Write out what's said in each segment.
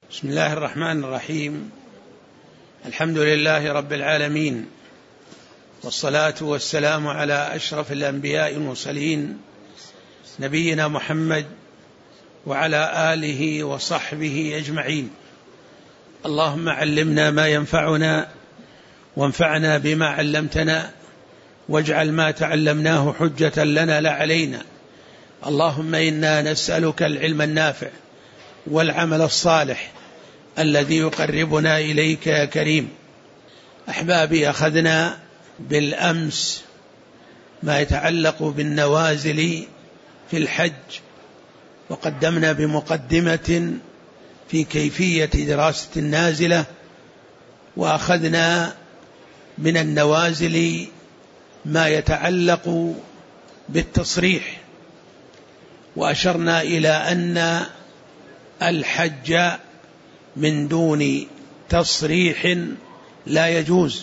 بسم الله الرحمن الرحيم. الحمد لله رب العالمين، والصلاة والسلام على أشرف الأنبياء والمرسلين نبينا محمد وعلى آله وصحبه أجمعين. اللهم علمنا ما ينفعنا وانفعنا بما علمتنا، واجعل ما تعلمناه حجة لنا لا علينا. اللهم إنا نسألك العلم النافع والعمل الصالح الذي يقربنا إليك يا كريم. أحبابي، أخذنا بالأمس ما يتعلق بالنوازل في الحج، وقدمنا بمقدمة في كيفية دراسة النازلة، وأخذنا من النوازل ما يتعلق بالتصريح، وأشرنا إلى أن الحج من دون تصريح لا يجوز،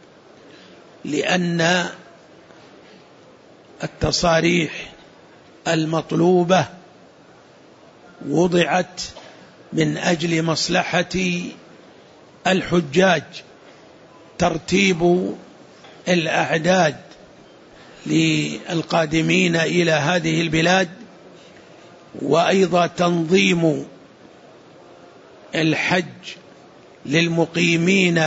لأن التصاريح المطلوبة وضعت من أجل مصلحة الحجاج، ترتيب الأعداد للقادمين إلى هذه البلاد، وأيضا تنظيم الحج للمقيمين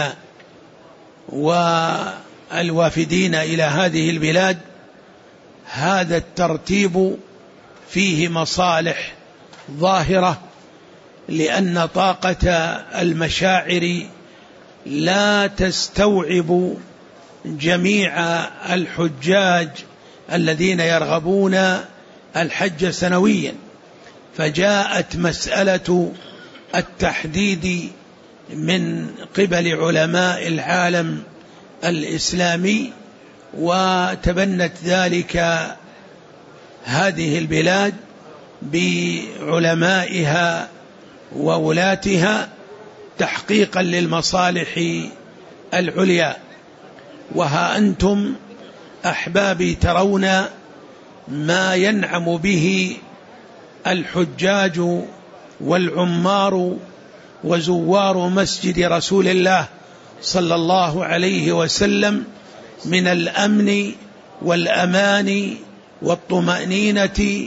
والوافدين إلى هذه البلاد. هذا الترتيب فيه مصالح ظاهرة، لأن طاقة المشاعر لا تستوعب جميع الحجاج الذين يرغبون الحج سنويا، فجاءت مسألة التحديد من قبل علماء العالم الإسلامي، وتبنت ذلك هذه البلاد بعلمائها وولاتها تحقيقا للمصالح العليا. وها أنتم أحبابي ترون ما ينعم به الحجاج والعمار وزوار مسجد رسول الله صلى الله عليه وسلم من الأمن والأمان والطمأنينة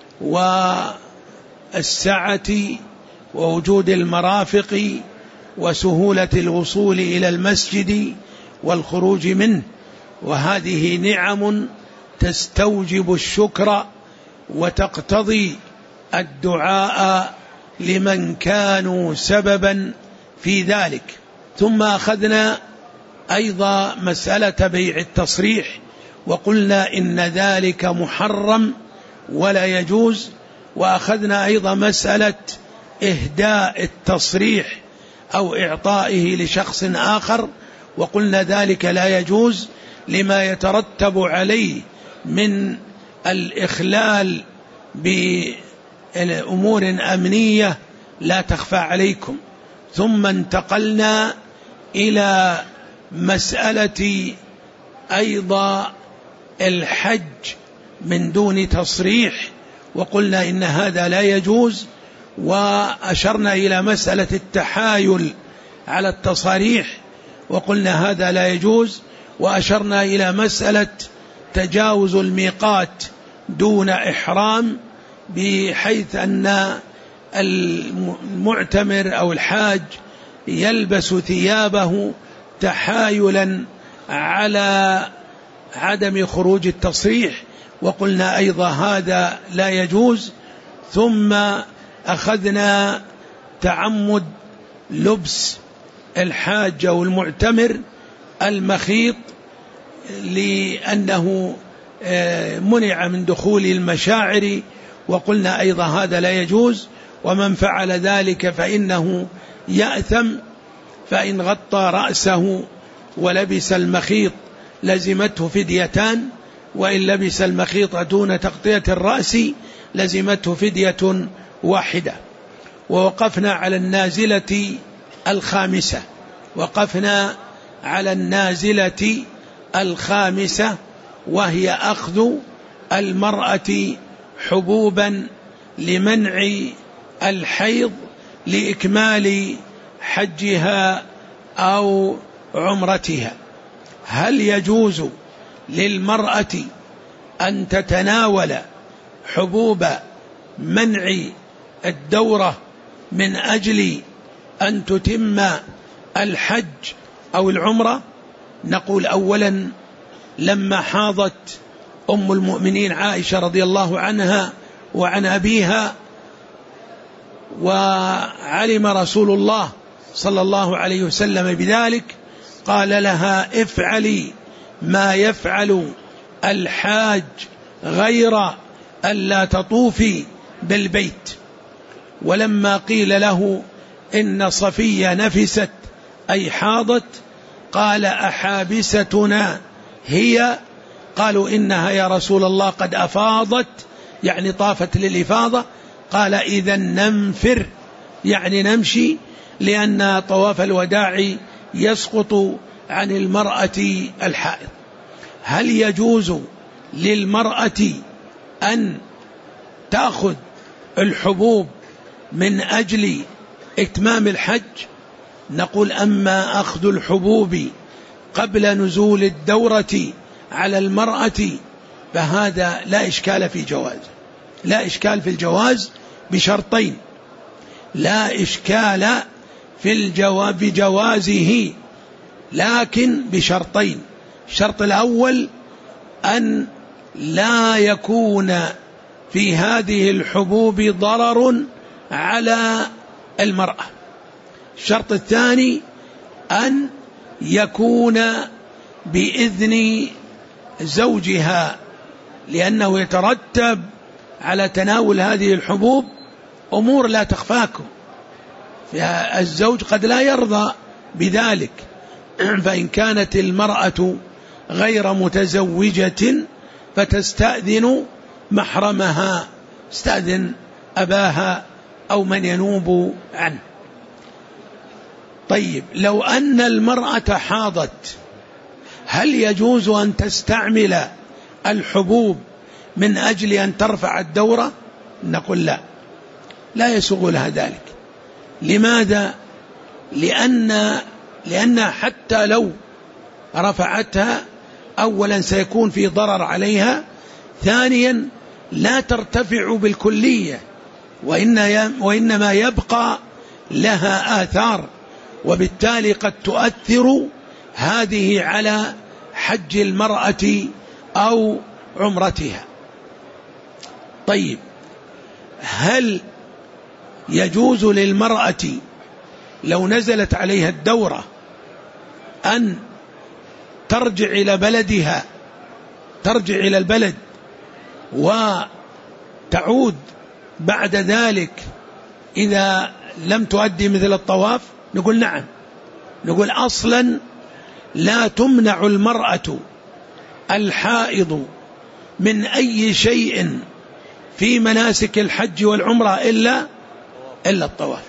والسعة ووجود المرافق وسهولة الوصول إلى المسجد والخروج منه. وهذه نعم تستوجب الشكر وتقتضي الدعاء لمن كانوا سببا في ذلك. ثم أخذنا أيضا مسألة بيع التصريح، وقلنا إن ذلك محرم ولا يجوز. وأخذنا أيضا مسألة إهداء التصريح أو إعطائه لشخص آخر، وقلنا ذلك لا يجوز لما يترتب عليه من الإخلال بأمور أمنية لا تخفى عليكم. ثم انتقلنا إلى مسألة أيضا الحج من دون تصريح، وقلنا إن هذا لا يجوز، وأشرنا إلى مسألة التحايل على التصاريح، وقلنا هذا لا يجوز. وأشرنا إلى مسألة تجاوز الميقات دون إحرام، بحيث أن المعتمر أو الحاج يلبس ثيابه تحايلا على عدم خروج التصريح، وقلنا أيضا هذا لا يجوز. ثم أخذنا تعمد لبس الحاج أو المعتمر المخيط، لأنه منع من دخول المشاعر، وقلنا أيضا هذا لا يجوز. ومن فعل ذلك فإنه يأثم، فإن غطى رأسه ولبس المخيط لزمته فديتان، وإن لبس المخيط دون تغطية الرأس لزمته فدية واحدة. ووقفنا على النازلة الخامسة، وقفنا على النازلة الخامسة، وهي أخذ المرأة حبوبا لمنع الحيض لإكمال حجها أو عمرتها. هل يجوز للمرأة أن تتناول حبوب منع الدورة من أجل أن تتم الحج أو العمرة؟ نقول أولا، لما حاضت أم المؤمنين عائشة رضي الله عنها وعن أبيها وعلم رسول الله صلى الله عليه وسلم بذلك، قال لها افعلي ما يفعل الحاج غير ألا تطوفي بالبيت. ولما قيل له إن صفية نفست أي حاضت، قال أحابستنا هي؟ قالوا إنها يا رسول الله قد أفاضت، يعني طافت للإفاضة. قال إذن ننفر، يعني نمشي، لأن طواف الوداع يسقط عن المرأة الحائض. هل يجوز للمرأة أن تأخذ الحبوب من أجل إتمام الحج؟ نقول أما أخذ الحبوب قبل نزول الدورة على المرأة فهذا لا إشكال في جوازه، لا إشكال في الجواز بشرطين، لا إشكال في بجوازه، لكن بشرطين. الشرط الأول أن لا يكون في هذه الحبوب ضرر على المرأة. الشرط الثاني أن يكون بإذن زوجها، لأنه يترتب على تناول هذه الحبوب أمور لا تخفاكم، فالزوج قد لا يرضى بذلك. فإن كانت المرأة غير متزوجة فتستأذن محرمها، استأذن أباها أو من ينوب عنه. طيب، لو أن المرأة حاضت هل يجوز أن تستعمل الحبوب من أجل أن ترفع الدورة؟ نقول لا، لا يسوغ لها ذلك. لماذا؟ لأن حتى لو رفعتها أولا سيكون في ضرر عليها، ثانيا لا ترتفع بالكلية، وإنما يبقى لها آثار، وبالتالي قد تؤثر هذه على حج المرأة أو عمرتها. طيب، هل يجوز للمرأة لو نزلت عليها الدورة أن ترجع إلى بلدها، ترجع إلى البلد وتعود بعد ذلك إذا لم تؤدي مثل الطواف؟ نقول نعم. نقول أصلا لا تمنع المرأة الحائض من أي شيء في مناسك الحج والعمرة إلا الطواف.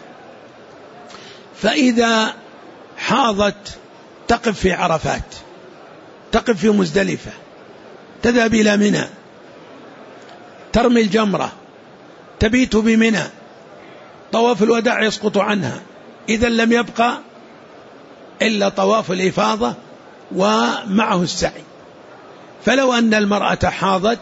فإذا حاضت تقف في عرفات، تقف في مزدلفة، تذهب إلى منى، ترمي الجمرة، تبيت بمنى، طواف الوداع يسقط عنها، إذا لم يبقى إلا طواف الإفاضة ومعه السعي. فلو أن المرأة حاضت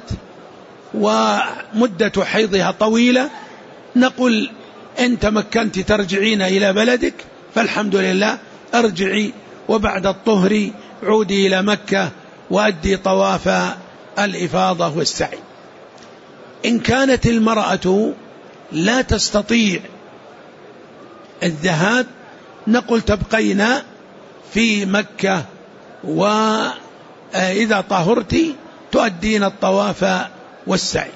ومدة حيضها طويلة، نقول إن تمكنت ترجعين إلى بلدك فالحمد لله، ارجعي وبعد الطهر عودي إلى مكة وأدي طواف الإفاضة والسعي. إن كانت المرأة لا تستطيع الذهاب، نقول تبقين في مكة، وإذا طهرت تؤدين الطواف والسعي.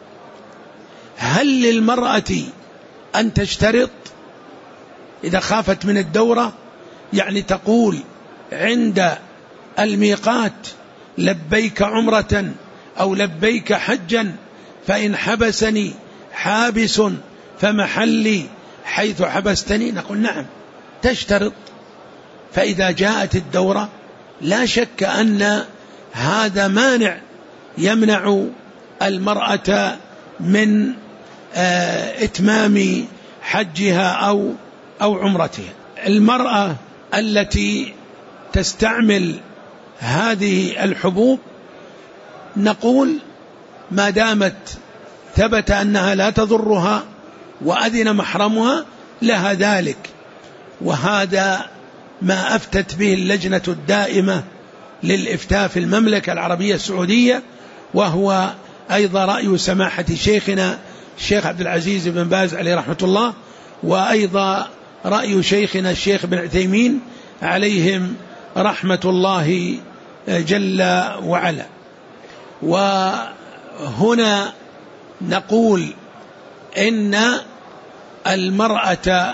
هل للمرأة أن تشترط إذا خافت من الدورة؟ يعني تقول عند الميقات لبيك عمرة أو لبيك حجا، فإن حبسني حابس فمحلي حيث حبستني؟ نقول نعم، تشترط. فإذا جاءت الدورة لا شك أن هذا مانع يمنع المرأة من إتمام حجها أو عمرتها. المرأة التي تستعمل هذه الحبوب نقول ما دامت ثبت أنها لا تضرها وأذن محرمها لها ذلك، وهذا ما أفتت به اللجنة الدائمة للإفتاء في المملكة العربية السعودية، وهو أيضا رأي سماحة شيخنا الشيخ عبد العزيز بن باز عليه رحمة الله، وأيضا رأي شيخنا الشيخ بن عثيمين عليهم رحمة الله جل وعلا. وهنا نقول إن المرأة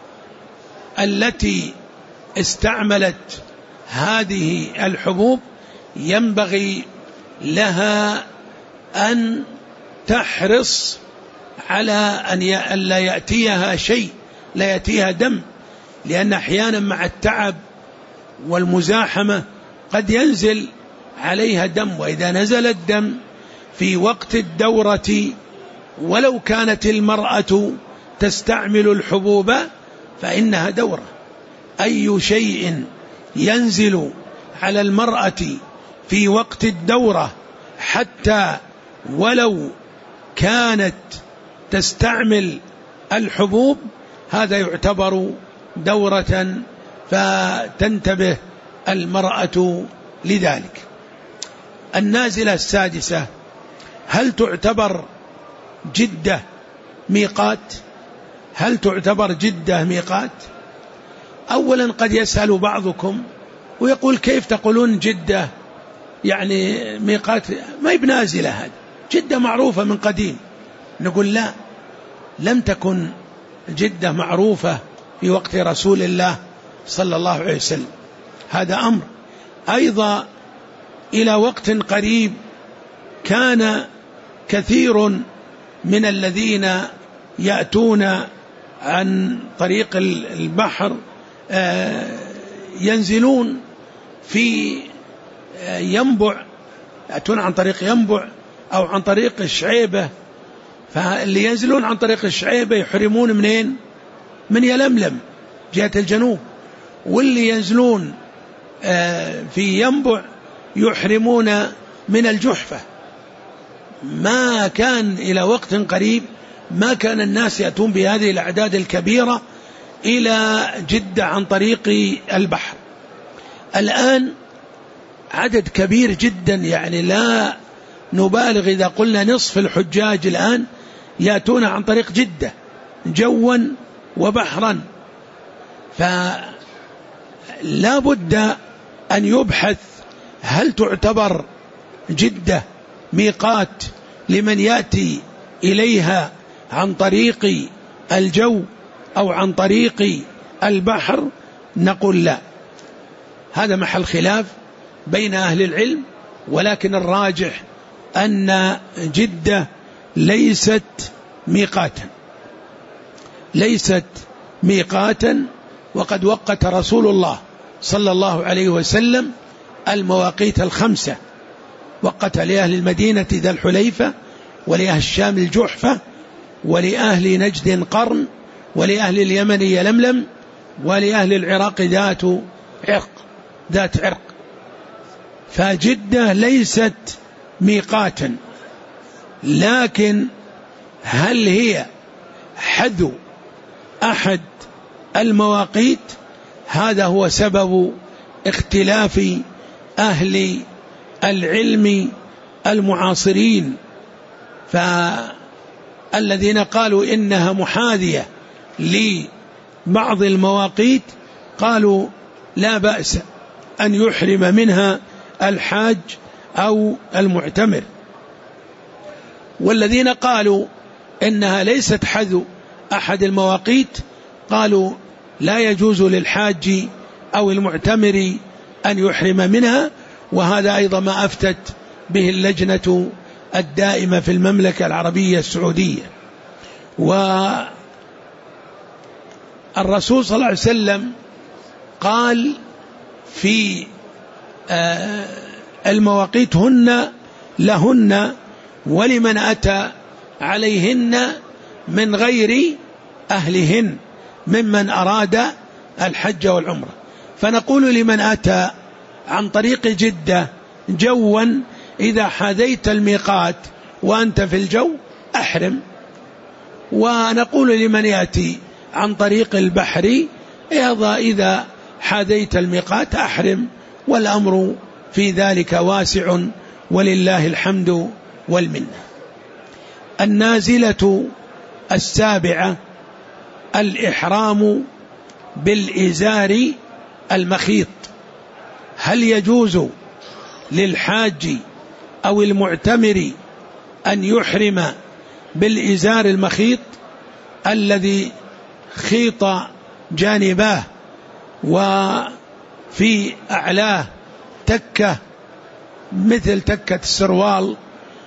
التي استعملت هذه الحبوب ينبغي لها أن تحرص على أن لا يأتيها شيء، لا يأتيها دم، لأن أحيانا مع التعب والمزاحمة قد ينزل عليها دم، وإذا نزل الدم في وقت الدورة ولو كانت المرأة تستعمل الحبوب فإنها دورة. أي شيء ينزل على المرأة في وقت الدورة حتى ولو كانت تستعمل الحبوب هذا يعتبر دورة، فتنتبه المرأة لذلك. النازلة السادسة: هل تعتبر جدة ميقات؟ هل تعتبر جدة ميقات؟ أولا قد يسأل بعضكم ويقول كيف تقولون جدة يعني ميقات؟ ما هي بنازلة، هذه جدة معروفة من قديم. نقول لا، لم تكن جدة معروفة في وقت رسول الله صلى الله عليه وسلم، هذا أمر. أيضا إلى وقت قريب كان كثير من الذين يأتون عن طريق البحر ينزلون في ينبع، يأتون عن طريق ينبع أو عن طريق الشعيبة، فاللي ينزلون عن طريق الشعيبة يحرمون منين؟ من يلملم جهة الجنوب، واللي ينزلون في ينبع يحرمون من الجحفة. ما كان إلى وقت قريب ما كان الناس يأتون بهذه الأعداد الكبيرة إلى جدة عن طريق البحر. الآن عدد كبير جدا، يعني لا نبالغ إذا قلنا نصف الحجاج الآن يأتون عن طريق جدة جوا وبحرا، فلا بد أن يبحث هل تعتبر جدة ميقات لمن يأتي إليها عن طريق الجو أو عن طريق البحر. نقول لا، هذا محل خلاف بين أهل العلم، ولكن الراجح أن جدة ليست ميقاتا، وقد وقت رسول الله صلى الله عليه وسلم المواقيت الخمسة، وقت لأهل المدينة ذا الحليفة، ولأهل الشام الجحفة، ولأهل نجد قرن، ولأهل اليمن يلملم، ولأهل العراق ذات عرق. فجدة ليست ميقاتا، لكن هل هي حذو أحد المواقيت؟ هذا هو سبب اختلاف أهل العلم المعاصرين، فالذين قالوا إنها محاذية لبعض المواقيت قالوا لا بأس أن يحرم منها الحاج أو المعتمر، والذين قالوا إنها ليست حذو أحد المواقيت قالوا لا يجوز للحاج أو المعتمر أن يحرم منها، وهذا أيضا ما أفتت به اللجنة الدائمة في المملكة العربية السعودية. والرسول صلى الله عليه وسلم قال في المواقيت هن لهن ولمن أتى عليهن من غير أهلهن ممن أراد الحج والعمرة. فنقول لمن أتى عن طريق جدة جوا إذا حاذيت الميقات وأنت في الجو أحرم، ونقول لمن يأتي عن طريق البحر إذا حاذيت الميقات أحرم، والأمر في ذلك واسع ولله الحمد والمنة. النازلة السابعة الإحرام بالإزار المخيط. هل يجوز للحاج أو المعتمر أن يحرم بالإزار المخيط الذي خيط جانباه وفي أعلاه تكة مثل تكة السروال،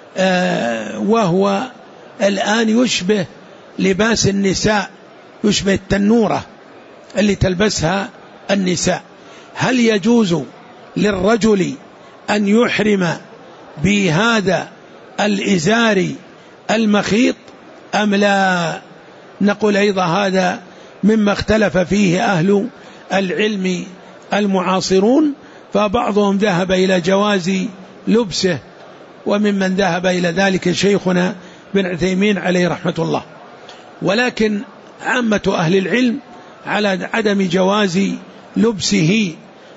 وهو الآن يشبه لباس النساء، يشبه التنورة اللي تلبسها النساء؟ هل يجوز للرجل أن يحرم بهذا الإزار المخيط أم لا؟ نقول أيضا هذا مما اختلف فيه أهل العلم المعاصرون، فبعضهم ذهب إلى جواز لبسه، وممن ذهب إلى ذلك شيخنا بن عثيمين عليه رحمة الله. ولكن عامة أهل العلم على عدم جواز لبسه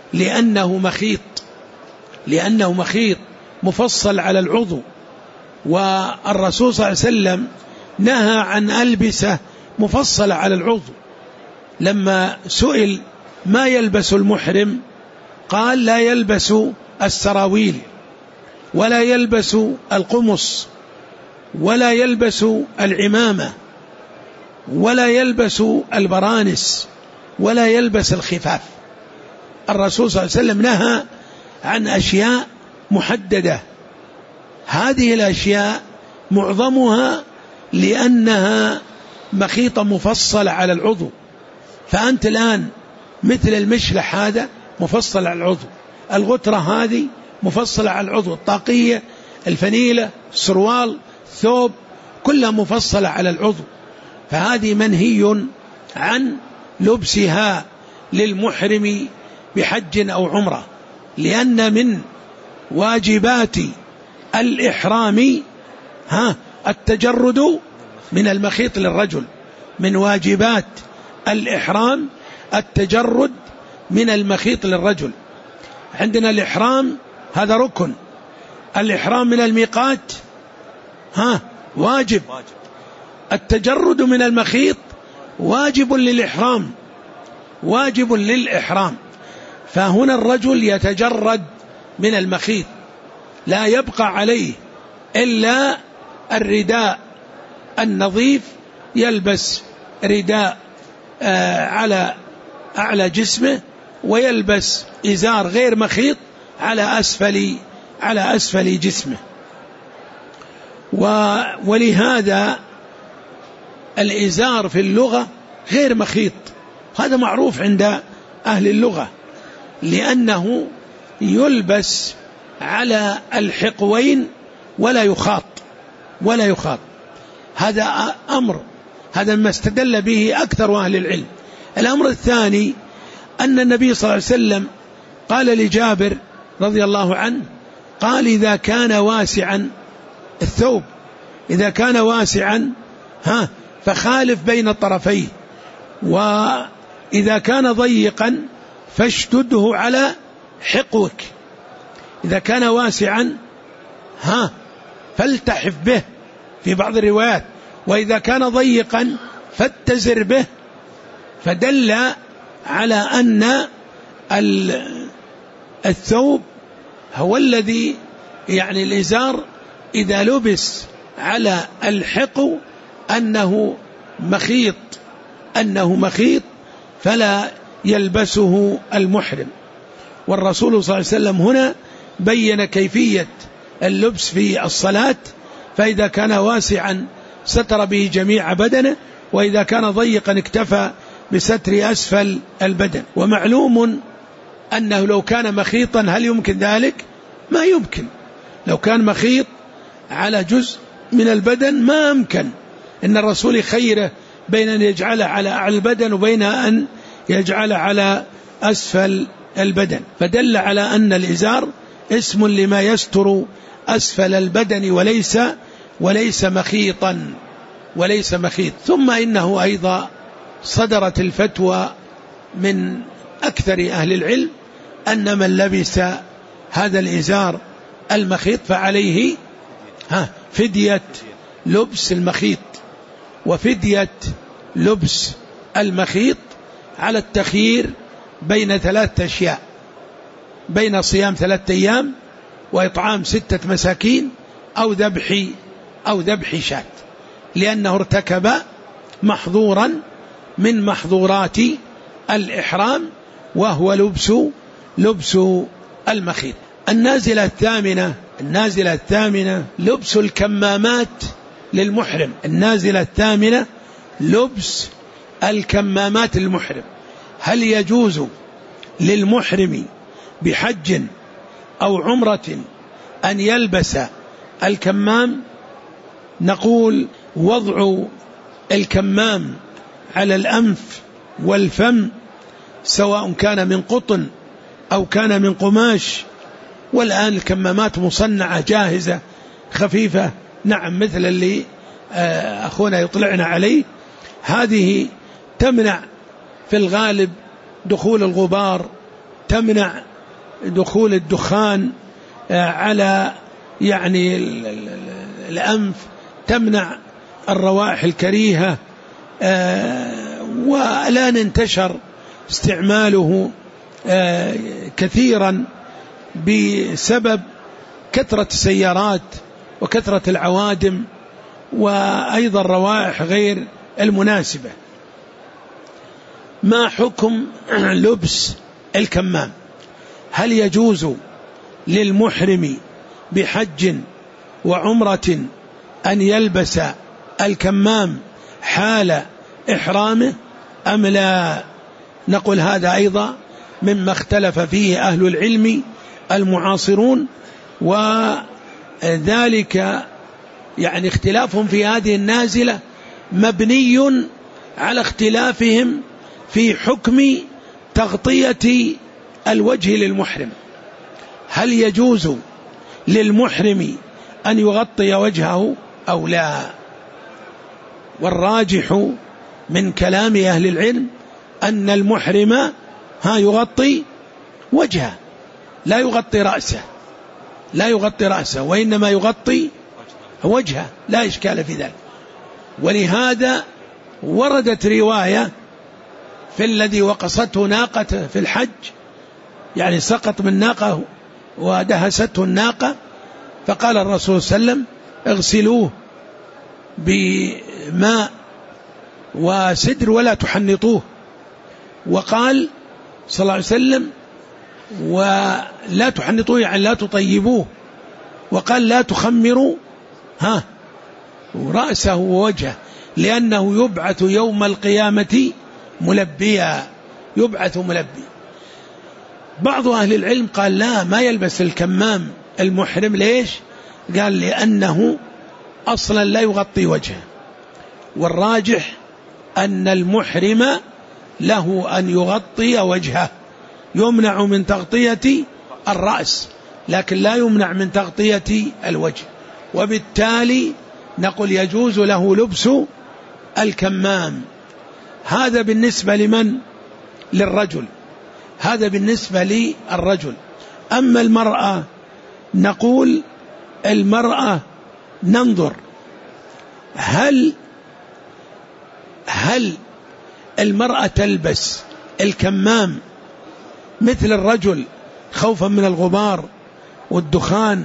لأنه مخيط مفصل على العضو، والرسول صلى الله عليه وسلم نهى عن ألبسة مفصلة على العضو. لما سئل ما يلبس المحرم قال لا يلبس السراويل ولا يلبس القمص ولا يلبس العمامة ولا يلبس البرانس ولا يلبس الخفاف. الرسول صلى الله عليه وسلم نهى عن أشياء محددة، هذه الأشياء معظمها لأنها مخيطة مفصلة على العضو. فأنت الآن مثل المشلح هذا مفصل على العضو، الغترة هذه مفصلة على العضو، الطاقية، الفنيلة، السروال، الثوب، كلها مفصلة على العضو، فهذه منهي عن لبسها للمحرم بحج أو عمرة، لأن من واجبات الإحرام التجرد من المخيط للرجل. من واجبات الإحرام التجرد من المخيط للرجل. عندنا الإحرام هذا ركن، الإحرام من الميقات واجب، التجرد من المخيط واجب للإحرام. فهنا الرجل يتجرد من المخيط، لا يبقى عليه إلا الرداء النظيف، يلبس رداء على أعلى جسمه، ويلبس إزار غير مخيط على أسفل جسمه. ولهذا الإزار في اللغة غير مخيط، هذا معروف عند أهل اللغة، لأنه يلبس على الحقوين ولا يخاط. هذا أمر، هذا ما استدل به أكثر أهل العلم. الأمر الثاني أن النبي صلى الله عليه وسلم قال لجابر رضي الله عنه، قال إذا كان واسعا الثوب، إذا كان واسعا فخالف بين طرفيه، وإذا كان ضيقا فاشتده على حقوك. إذا كان واسعا فالتحف به في بعض الروايات، وإذا كان ضيقا فاتزر به. فدل على أن الثوب هو الذي يعني الإزار إذا لبس على الحقو أنه مخيط فلا يلبسه المحرم. والرسول صلى الله عليه وسلم هنا بين كيفية اللبس في الصلاة، فإذا كان واسعا ستر به جميع بدنه، وإذا كان ضيقا اكتفى بستر أسفل البدن. ومعلوم أنه لو كان مخيطا هل يمكن ذلك؟ ما يمكن. لو كان مخيط على جزء من البدن ما أمكن، إن الرسول خيره بين أن يجعله على أعلى البدن وبين أن يجعله على أسفل البدن، فدل على أن الإزار اسم لما يستر أسفل البدن وليس مخيط. ثم إنه أيضا صدرت الفتوى من أكثر أهل العلم أن من لبس هذا الإزار المخيط فعليه فدية لبس المخيط، وفدية لبس المخيط على التخيير بين 3 أشياء: بين صيام 3 أيام وإطعام 6 مساكين أو ذبح شاة، لأنه ارتكب محظورا من محظورات الإحرام وهو لبس المخيط. النازلة الثامنة لبس الكمامات للمحرم. النازلة الثامنة لبس الكمامات للمحرم. هل يجوز للمحرم بحج أو عمرة أن يلبس الكمام؟ نقول وضع الكمام على الأنف والفم سواء كان من قطن أو كان من قماش، والآن الكمامات مصنعة جاهزة خفيفة، نعم، مثل اللي أخونا يطلعنا عليه، هذه تمنع في الغالب دخول الغبار، تمنع دخول الدخان على يعني الأنف، تمنع الروائح الكريهة. والآن انتشر استعماله كثيرا بسبب كثرة السيارات وكثرة العوادم وأيضا الروائح غير المناسبة. ما حكم لبس الكمام؟ هل يجوز للمحرم بحج وعمرة أن يلبس الكمام حال إحرامه أم لا؟ نقول هذا أيضا مما اختلف فيه أهل العلم المعاصرون، وذلك يعني اختلافهم في هذه النازلة مبني على اختلافهم في حكم تغطية الوجه للمحرم. هل يجوز للمحرم أن يغطي وجهه أو لا؟ والراجح من كلام أهل العلم أن المحرم يغطي وجهه، لا يغطي رأسه وإنما يغطي وجهه، لا إشكال في ذلك. ولهذا وردت رواية في الذي وقصته ناقته في الحج، يعني سقط من ناقه ودهسته الناقة، فقال الرسول صلى الله عليه وسلم اغسلوه بماء وسدر ولا تحنطوه، وقال صلى الله عليه وسلم ولا تحنطوه يعني لا تطيبوه، وقال لا تخمروا رأسه ووجهه لأنه يبعث يوم القيامة ملبيا، يبعث ملبي. بعض أهل العلم قال لا، ما يلبس الكمام المحرم. ليش؟ قال لأنه أصلا لا يغطي وجهه، والراجح أن المحرم له أن يغطي وجهه، يمنع من تغطية الرأس لكن لا يمنع من تغطية الوجه، وبالتالي نقول يجوز له لبس الكمام. هذا بالنسبة لمن؟ للرجل، هذا بالنسبة للرجل. أما المرأة نقول المرأة ننظر هل المرأة تلبس الكمام مثل الرجل خوفا من الغبار والدخان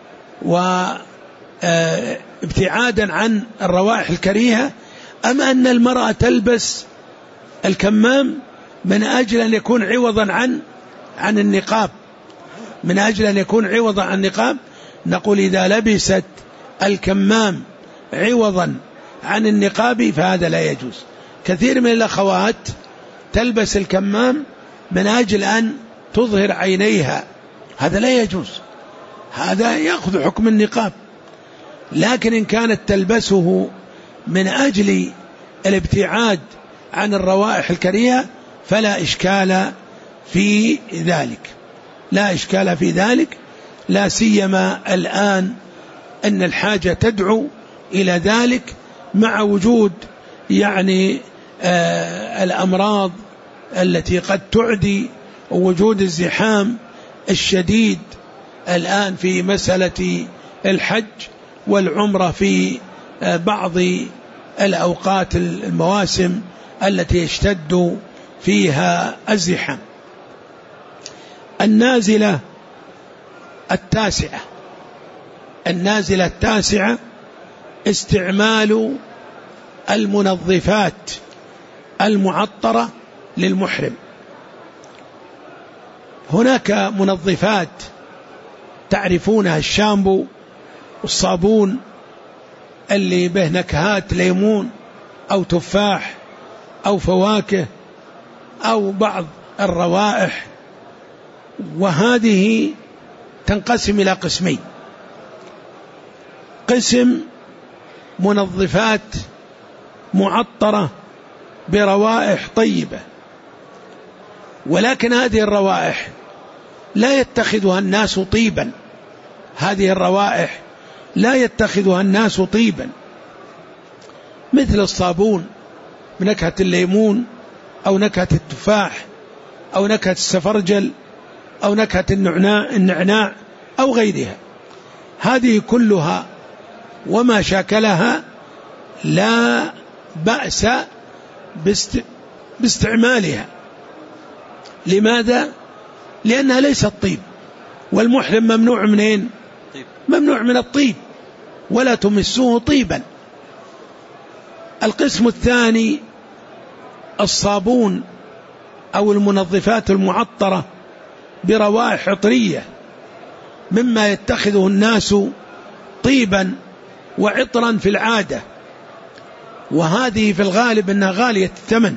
وابتعادا عن الروائح الكريهة، أم أن المرأة تلبس الكمام من أجل أن يكون عوضا عن النقاب، من أجل أن يكون عوضا عن النقاب؟ نقول إذا لبست الكمام عوضا عن النقاب فهذا لا يجوز. كثير من الأخوات تلبس الكمام من أجل أن تظهر عينيها، هذا لا يجوز، هذا يأخذ حكم النقاب. لكن إن كانت تلبسه من أجل الابتعاد عن الروائح الكريهة فلا إشكال في ذلك، لا إشكال في ذلك، لا سيما الآن أن الحاجة تدعو إلى ذلك مع وجود يعني الأمراض التي قد تعدي، ووجود الزحام الشديد الآن في مسألة الحج والعمرة في بعض الأوقات المواسم التي يشتد فيها الزحام. النازلة التاسعة استعمال المنظفات المعطرة للمحرم. هناك منظفات تعرفونها، الشامبو والصابون اللي به نكهات ليمون أو تفاح أو فواكه أو بعض الروائح، وهذه تنقسم إلى قسمين: قسم منظفات معطرة بروائح طيبة، ولكن هذه الروائح لا يتخذها الناس طيبا، هذه الروائح لا يتخذها الناس طيبا، مثل الصابون بنكهة الليمون أو نكهة التفاح أو نكهة السفرجل أو نكهة النعناع أو غيرها. هذه كلها وما شاكلها لا بأس باستعمالها. لماذا؟ لأنها ليست طيب، والمحرم ممنوع منين؟ ممنوع من الطيب، ولا تمسوه طيبا. القسم الثاني الصابون أو المنظفات المعطرة بروائح عطرية، مما يتخذه الناس طيبا وعطرا في العادة، وهذه في الغالب أنها غالية الثمن،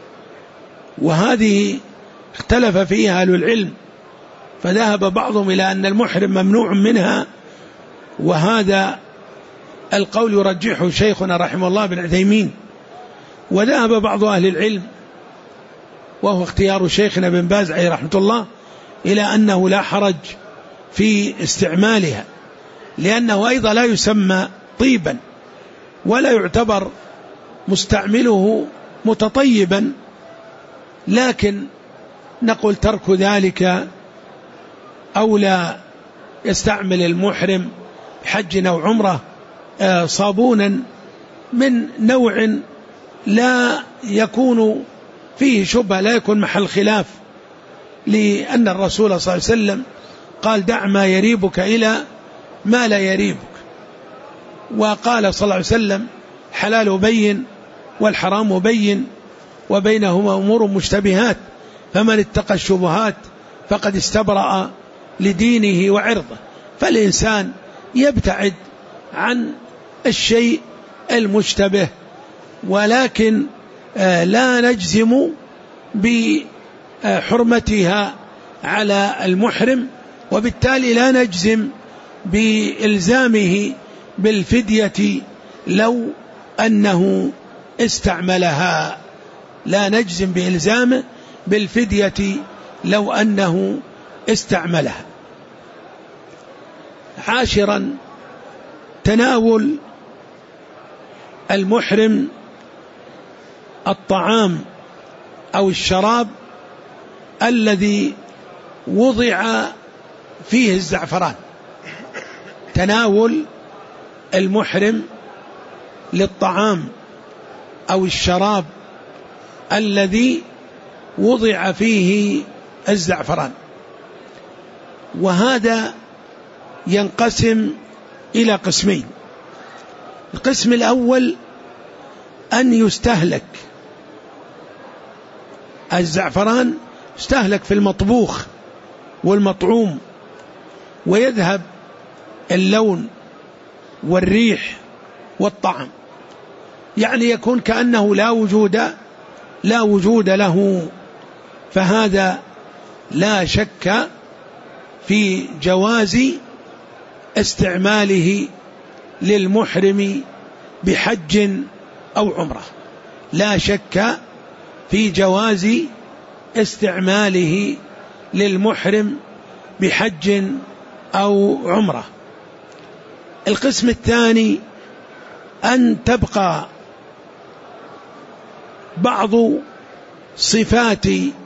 وهذه اختلف فيها أهل العلم، فذهب بعضهم إلى أن المحرم ممنوع منها، وهذا القول يرجحه شيخنا رحمه الله بن عثيمين. وذهب بعض أهل العلم، وهو اختيار شيخنا بن باز عليه رحمة الله، إلى أنه لا حرج في استعمالها، لأنه أيضا لا يسمى طيبا ولا يعتبر مستعمله متطيبا، لكن نقول ترك ذلك أولى. يستعمل المحرم حج أو عمرة صابونا من نوع لا يكون فيه شبهة، لا يكون محل خلاف، لأن الرسول صلى الله عليه وسلم قال: دع ما يريبك إلى ما لا يريبك. وقال صلى الله عليه وسلم: حلال بين والحرام بين وبينهما أمور مشتبهات، فمن اتقى الشبهات فقد استبرأ لدينه وعرضه. فالإنسان يبتعد عن الشيء المشتبه، ولكن لا نجزم بحرمتها على المحرم، وبالتالي لا نجزم بإلزامه بالفدية لو أنه استعملها، لا نجزم بإلزامه بالفدية لو أنه استعملها. عاشرا، تناول المحرم الطعام أو الشراب الذي وضع فيه الزعفران. تناول المحرم للطعام أو الشراب الذي وضع فيه الزعفران، وهذا ينقسم إلى قسمين. القسم الأول أن يستهلك الزعفران، يستهلك في المطبوخ والمطعوم، ويذهب اللون والريح والطعم، يعني يكون كأنه لا وجود له. فهذا لا شك في جواز استعماله للمحرم بحج أو عمرة. لا شك في جواز استعماله للمحرم بحج أو عمرة. القسم الثاني أن تبقى بعض صفات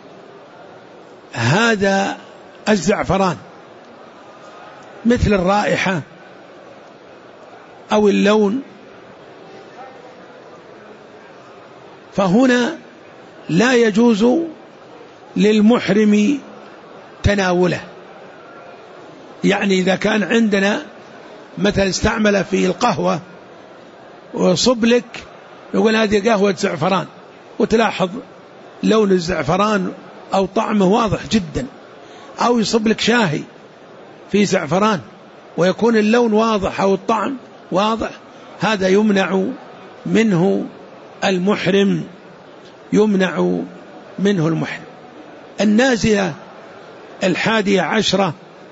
هذا الزعفران مثل الرائحة أو اللون، فهنا لا يجوز للمحرم تناوله. يعني إذا كان عندنا مثلا استعمل في القهوة وصب لك، يقول هذه قهوة زعفران، وتلاحظ لون الزعفران أو طعمه واضح جدا، أو يصب لك شاهي في زعفران ويكون اللون واضح أو الطعم واضح، هذا يمنع منه المحرم، يمنع منه المحرم. النازلة 11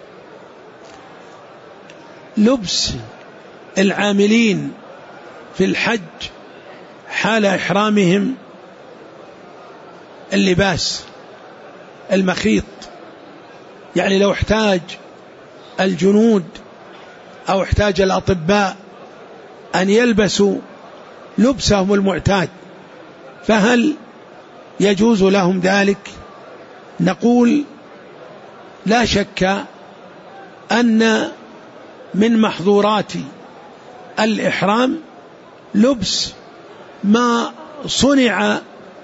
لبس العاملين في الحج حال إحرامهم اللباس المخيط. يعني لو احتاج الجنود أو احتاج الأطباء أن يلبسوا لبسهم المعتاد، فهل يجوز لهم ذلك؟ نقول لا شك أن من محظورات الإحرام لبس ما صنع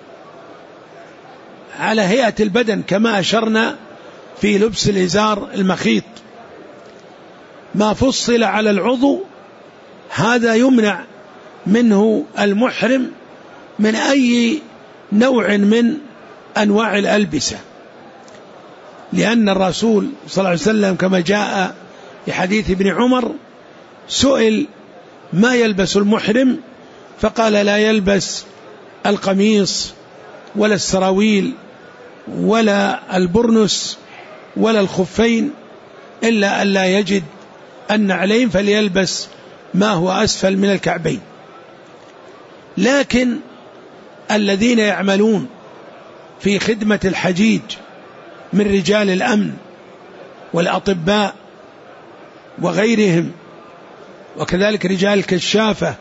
على هيئة البدن، كما أشرنا في لبس الإزار المخيط، ما فصل على العضو، هذا يمنع منه المحرم من أي نوع من أنواع الألبسة، لأن الرسول صلى الله عليه وسلم كما جاء في حديث ابن عمر سئل ما يلبس المحرم، فقال لا يلبس القميص ولا السراويل ولا البرنس ولا الخفين إلا أن لا يجد النعلين، فليلبس ما هو أسفل من الكعبين. لكن الذين يعملون في خدمة الحجيج من رجال الأمن والأطباء وغيرهم، وكذلك رجال الكشافة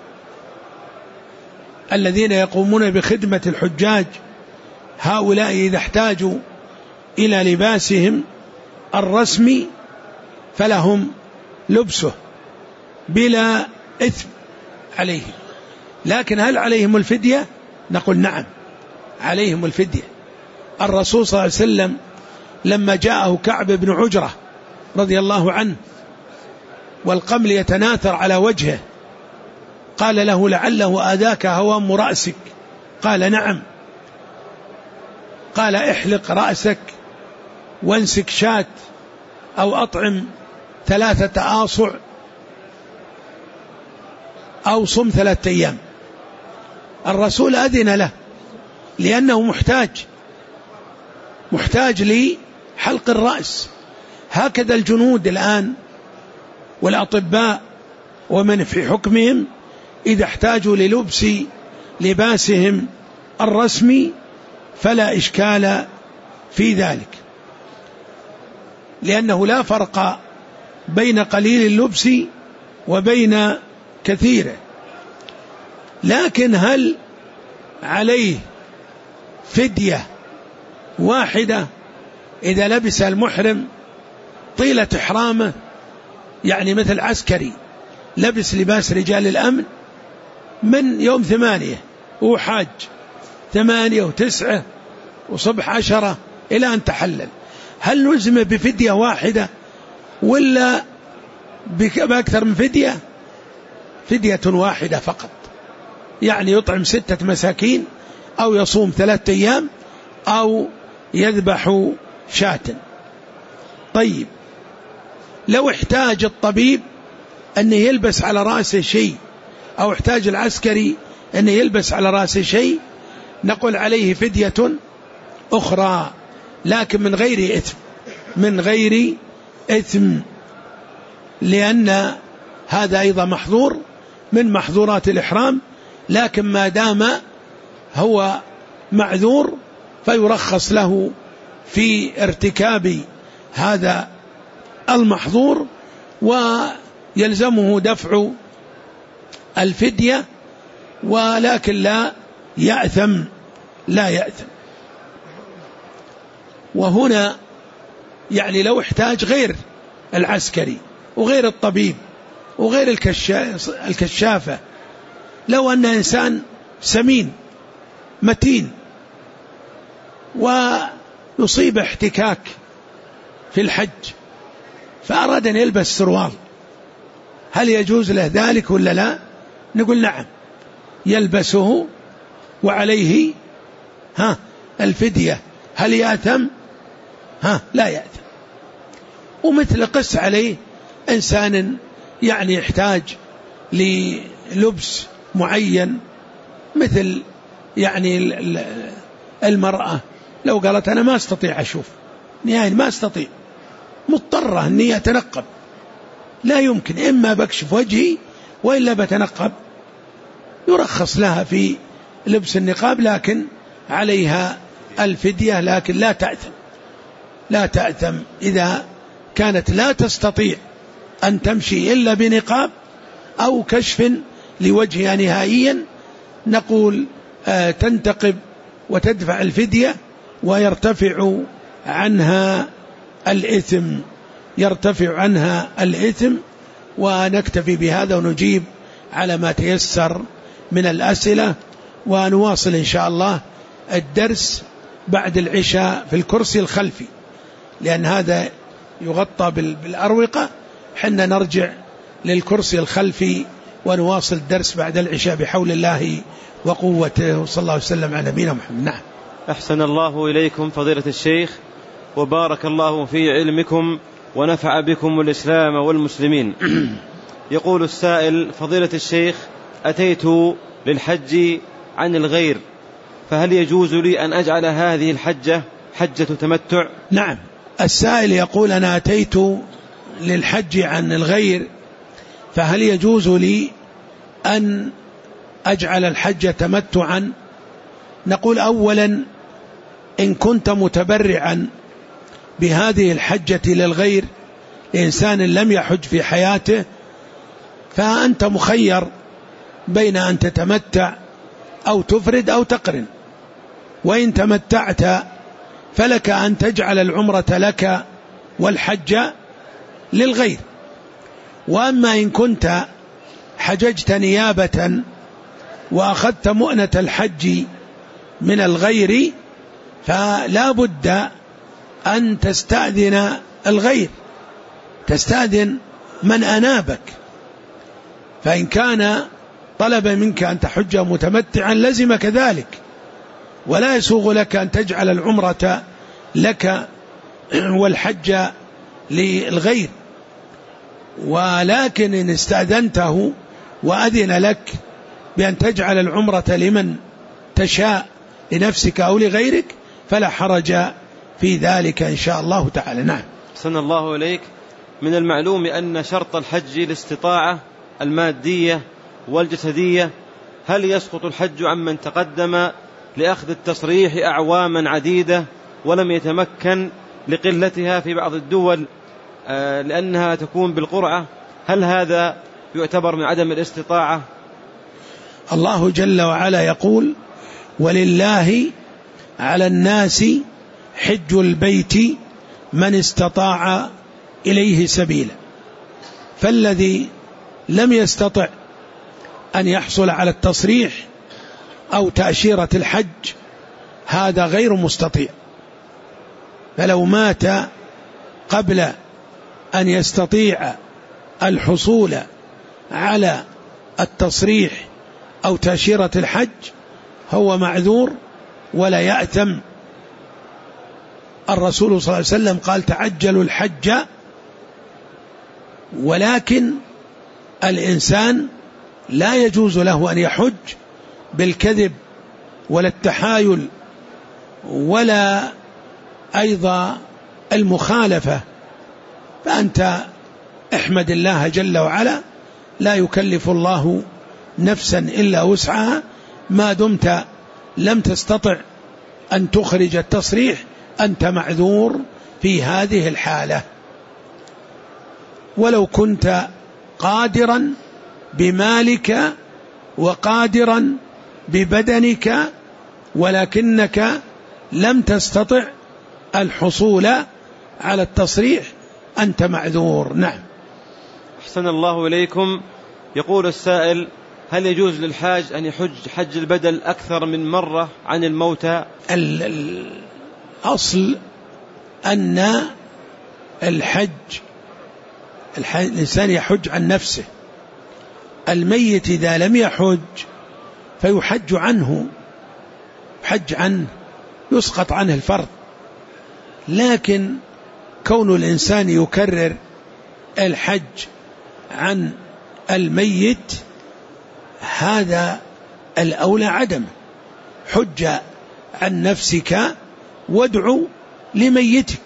الذين يقومون بخدمة الحجاج، هؤلاء إذا احتاجوا إلى لباسهم الرسمي فلهم لبسه بلا إثم عليهم. لكن هل عليهم الفدية؟ نقول نعم عليهم الفدية. الرسول صلى الله عليه وسلم لما جاءه كعب بن عجرة رضي الله عنه والقمل يتناثر على وجهه، قال له لعله آذاك هوام رأسك، قال نعم، قال احلق رأسك وانسك شاة أو أطعم 3 آصع أو صم 3 أيام. الرسول أذن له لأنه محتاج لحلق الرأس. هكذا الجنود الآن والأطباء ومن في حكمهم إذا احتاجوا للبس لباسهم الرسمي فلا إشكال في ذلك، لأنه لا فرق بين قليل اللبس وبين كثيره. لكن هل عليه فدية واحدة إذا لبس المحرم طيلة إحرامه؟ يعني مثل عسكري لبس لباس رجال الأمن من يوم 8 وحاج 8 و9 وصبح 10 إلى أن تحلل، هل نلزم بفدية واحدة ولا بأكثر من فدية؟ فدية واحدة فقط، يعني يطعم 6 مساكين أو يصوم 3 أيام أو يذبح شاة. طيب لو احتاج الطبيب أن يلبس على رأسه شيء أو احتاج العسكري أن يلبس على رأسه شيء، نقول عليه فدية أخرى لكن من غير إثم، لأن هذا أيضا محظور من محظورات الإحرام. لكن ما دام هو معذور فيرخص له في ارتكاب هذا المحظور، ويلزمه دفع الفدية، ولكن لا يأثم. وهنا يعني لو احتاج غير العسكري وغير الطبيب وغير الكشافة، لو أن إنسان سمين متين ويصيب احتكاك في الحج فأراد أن يلبس سروال، هل يجوز له ذلك ولا لا؟ نقول نعم، يلبسه وعليه الفدية. هل يأثم؟ لا يأثم. ومثل قس عليه إنسان يعني يحتاج للبس معين، مثل يعني المرأة لو قالت أنا ما أستطيع أشوف نهائيا، ما أستطيع، مضطرة أني أتنقب، لا يمكن، إما بكشف وجهي وإلا بتنقب، يرخص لها في لبس النقاب، لكن عليها الفدية، لكن لا تأثم إذا كانت لا تستطيع أن تمشي إلا بنقاب أو كشف لوجهها نهائيا، نقول تنتقب وتدفع الفدية ويرتفع عنها الإثم. ونكتفي بهذا ونجيب على ما تيسر من الأسئلة، ونواصل إن شاء الله الدرس بعد العشاء في الكرسي الخلفي، لأن هذا يغطى بالأروقة، حنا نرجع للكرسي الخلفي ونواصل الدرس بعد العشاء بحول الله وقوته، وصلى الله وسلم على نبينا محمد. نعم. أحسن الله إليكم فضيلة الشيخ، وبارك الله في علمكم ونفع بكم الإسلام والمسلمين. يقول السائل: فضيلة الشيخ، أتيت للحج عن الغير، فهل يجوز لي أن أجعل هذه الحجة حجة تمتع؟ نعم. السائل يقول: أنا أتيت للحج عن الغير، فهل يجوز لي أن أجعل الحج تمتعا؟ نقول: أولا، إن كنت متبرعا بهذه الحجة للغير لإنسان لم يحج في حياته، فأنت مخير بين أن تتمتع أو تفرد أو تقرن، وإن تمتعت فلك أن تجعل العمرة لك والحج للغير. وأما إن كنت حججت نيابة وأخذت مؤنة الحج من الغير، فلا بد أن تستأذن الغير، تستأذن من أنابك، فإن كان طلب منك أن تحج متمتعا لزمك ذلك، ولا يسوغ لك أن تجعل العمرة لك والحج للغير. ولكن إن استأذنته وأذن لك بأن تجعل العمرة لمن تشاء لنفسك أو لغيرك فلا حرج في ذلك إن شاء الله تعالى. نعم. أحسن الله إليك. من المعلوم أن شرط الحج الاستطاعة المادية والجسدية، هل يسقط الحج عمن تقدم لأخذ التصريح أعواما عديدة ولم يتمكن لقلتها في بعض الدول لأنها تكون بالقرعة؟ هل هذا يعتبر من عدم الاستطاعة؟ الله جل وعلا يقول: ولله على الناس حج البيت من استطاع إليه سبيلا. فالذي لم يستطع أن يحصل على التصريح أو تأشيرة الحج هذا غير مستطيع، فلو مات قبل أن يستطيع الحصول على التصريح أو تأشيرة الحج هو معذور ولا يأثم. الرسول صلى الله عليه وسلم قال: تعجلوا الحج. ولكن الإنسان لا يجوز له أن يحج بالكذب ولا التحايل ولا أيضا المخالفة. فأنت احمد الله جل وعلا، لا يكلف الله نفسا إلا وسعها، ما دمت لم تستطع أن تخرج التصريح أنت معذور في هذه الحالة، ولو كنت قادرا بمالك وقادرا ببدنك ولكنك لم تستطع الحصول على التصريح أنت معذور. نعم. أحسن الله إليكم. يقول السائل: هل يجوز للحاج أن يحج حج البدل أكثر من مرة عن الموتى؟ الأصل أن الإنسان يحج عن نفسه، الميت إذا لم يحج فيحج عنه، يسقط عنه الفرض. لكن كون الإنسان يكرر الحج عن الميت هذا الأولى عدم. حج عن نفسك وادعو لميتك،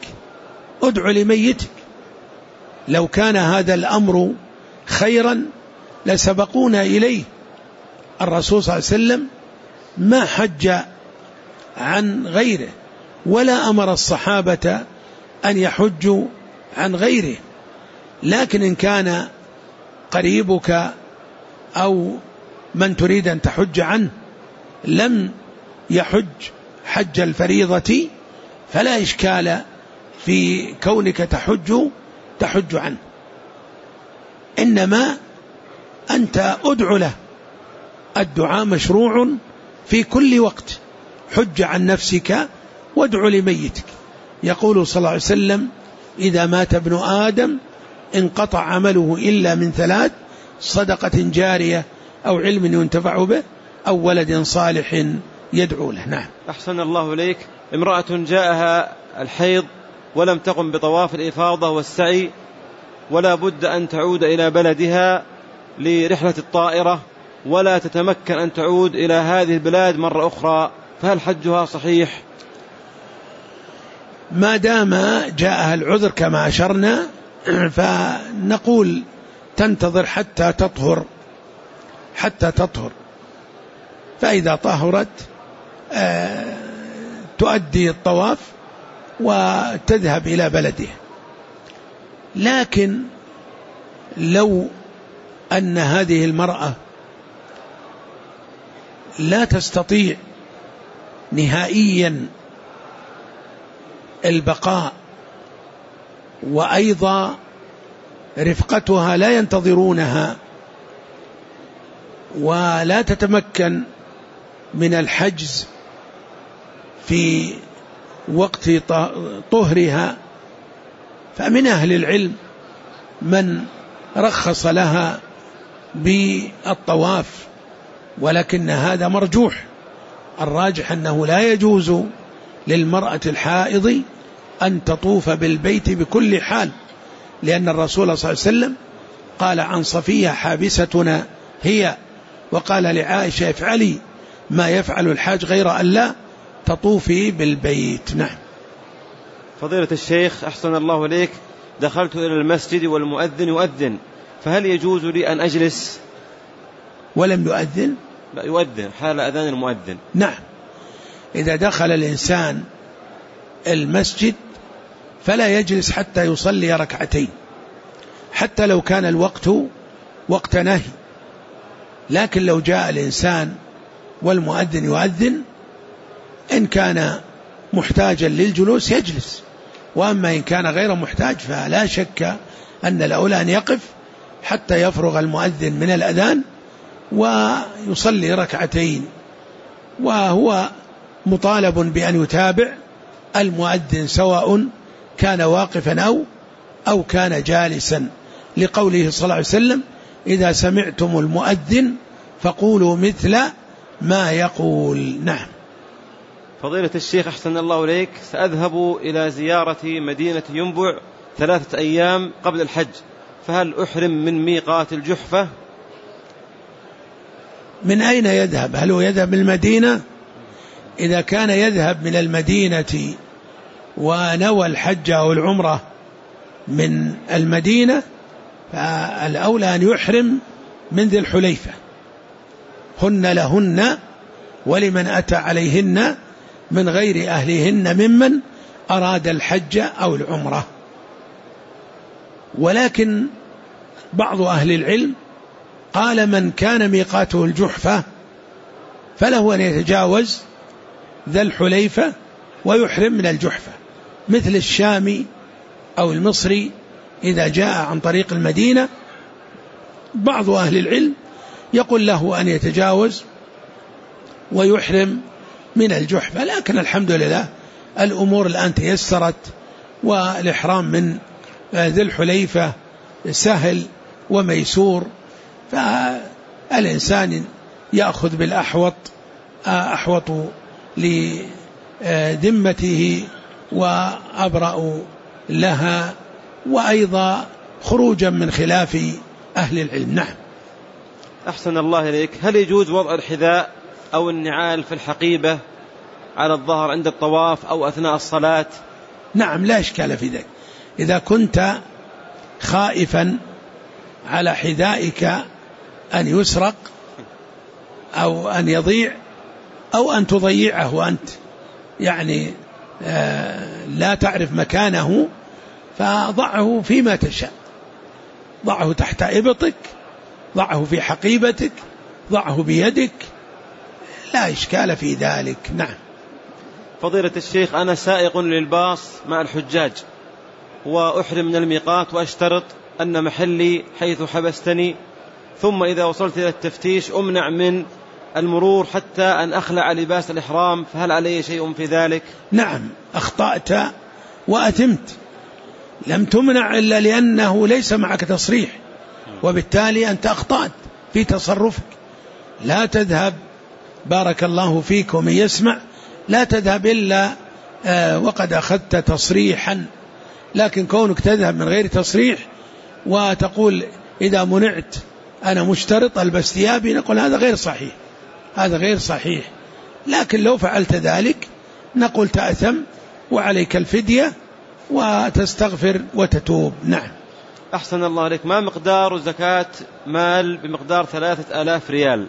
لو كان هذا الأمر خيرا لسبقونا إليه. الرسول صلى الله عليه وسلم ما حج عن غيره ولا أمر الصحابة أن يحجوا عن غيره، لكن إن كان قريبك أو من تريد أن تحج عنه لم يحج حج الفريضة فلا إشكال في كونك تحج عنه، إنما أنت أدعو له. الدعاء مشروع في كل وقت. حج عن نفسك وادعو لميتك. يقول صلى الله عليه وسلم: إذا مات ابن آدم انقطع عمله إلا من 3: صدقة جارية أو علم ينتفع به أو ولد صالح يدعو له. نعم. أحسن الله إليك. امرأة جاءها الحيض ولم تقم بطواف الإفاضة والسعي ولا بد أن تعود إلى بلدها لرحلة الطائرة ولا تتمكن أن تعود إلى هذه البلاد مرة أخرى، فهل حجها صحيح؟ ما دام جاءها العذر كما أشرنا فنقول تنتظر حتى تطهر، فإذا طهرت تؤدي الطواف وتذهب إلى بلدها. لكن لو أن هذه المرأة لا تستطيع نهائيا البقاء وأيضا رفقتها لا ينتظرونها ولا تتمكن من الحجز في وقت طهرها، فمن أهل العلم من رخص لها بالطواف، ولكن هذا مرجوح. الراجح أنه لا يجوز للمرأة الحائض أن تطوف بالبيت بكل حال، لأن الرسول صلى الله عليه وسلم قال عن صفية: حابستنا هي، وقال لعائشة: افعلي ما يفعل الحاج غير أن لا تطوفي بالبيت. نعم. فضيلة الشيخ أحسن الله إليك، دخلت إلى المسجد والمؤذن يؤذن، فهل يجوز لي أن أجلس؟ ولم يؤذن؟ لا، يؤذن حال أذان المؤذن. نعم. إذا دخل الإنسان المسجد فلا يجلس حتى يصلي ركعتين، حتى لو كان الوقت وقت نهي. لكن لو جاء الإنسان والمؤذن يؤذن إن كان محتاجا للجلوس يجلس، وأما إن كان غير محتاج فلا شك أن الأولى أن يقف حتى يفرغ المؤذن من الأذان ويصلي ركعتين، وهو مطالب بأن يتابع المؤذن سواء كان واقفا أو كان جالسا، لقوله صلى الله عليه وسلم: إذا سمعتم المؤذن فقولوا مثل ما يقول. نعم. فضيلة الشيخ أحسن الله إليك، سأذهب إلى زيارة مدينة ينبع 3 أيام قبل الحج، فهل أحرم من ميقات الجحفة؟ من أين يذهب؟ هل هو يذهب من المدينة؟ إذا كان يذهب من المدينة ونوى الحج أو العمرة من المدينة فالأولى أن يحرم من ذي الحليفة، هن لهن ولمن أتى عليهن من غير أهلهن ممن أراد الحج أو العمرة. ولكن بعض أهل العلم قال من كان ميقاته الجحفة فله أن يتجاوز ذا الحليفة ويحرم من الجحفة، مثل الشامي أو المصري إذا جاء عن طريق المدينة. بعض أهل العلم يقول له أن يتجاوز ويحرم من الجحفة، لكن الحمد لله الأمور الآن تيسرت، والإحرام من ذي الحليفة سهل وميسور، فالإنسان يأخذ بالأحوط أحوط لذمته وأبرأ لها، وأيضا خروجا من خلاف أهل العلم. نعم. أحسن الله إليك. هل يجوز وضع الحذاء أو النعال في الحقيبة على الظهر عند الطواف أو أثناء الصلاة؟ نعم، لا إشكال في ذلك. إذا كنت خائفا على حذائك أن يسرق أو أن يضيع أو أن تضيعه وأنت يعني لا تعرف مكانه، فضعه فيما تشاء، ضعه تحت إبطك، ضعه في حقيبتك، ضعه بيدك، لا إشكال في ذلك. نعم. فضيلة الشيخ، أنا سائق للباص مع الحجاج وأحرم من الميقات وأشترط أن محلي حيث حبستني، ثم إذا وصلت إلى التفتيش أمنع من المرور حتى أن أخلع لباس الإحرام، فهل علي شيء في ذلك؟ نعم، أخطأت وأثمت. لم تمنع إلا لأنه ليس معك تصريح، وبالتالي أنت أخطأت في تصرفك. لا تذهب، بارك الله فيك ومن يسمع، لا تذهب إلا وقد أخذت تصريحا، لكن كونك تذهب من غير تصريح وتقول إذا منعت أنا مشترط ألبس ثيابي، نقول هذا غير صحيح، هذا غير صحيح. لكن لو فعلت ذلك نقول تأثم وعليك الفدية وتستغفر وتتوب. نعم. أحسن الله عليك. ما مقدار زكاة مال بمقدار 3000 ريال؟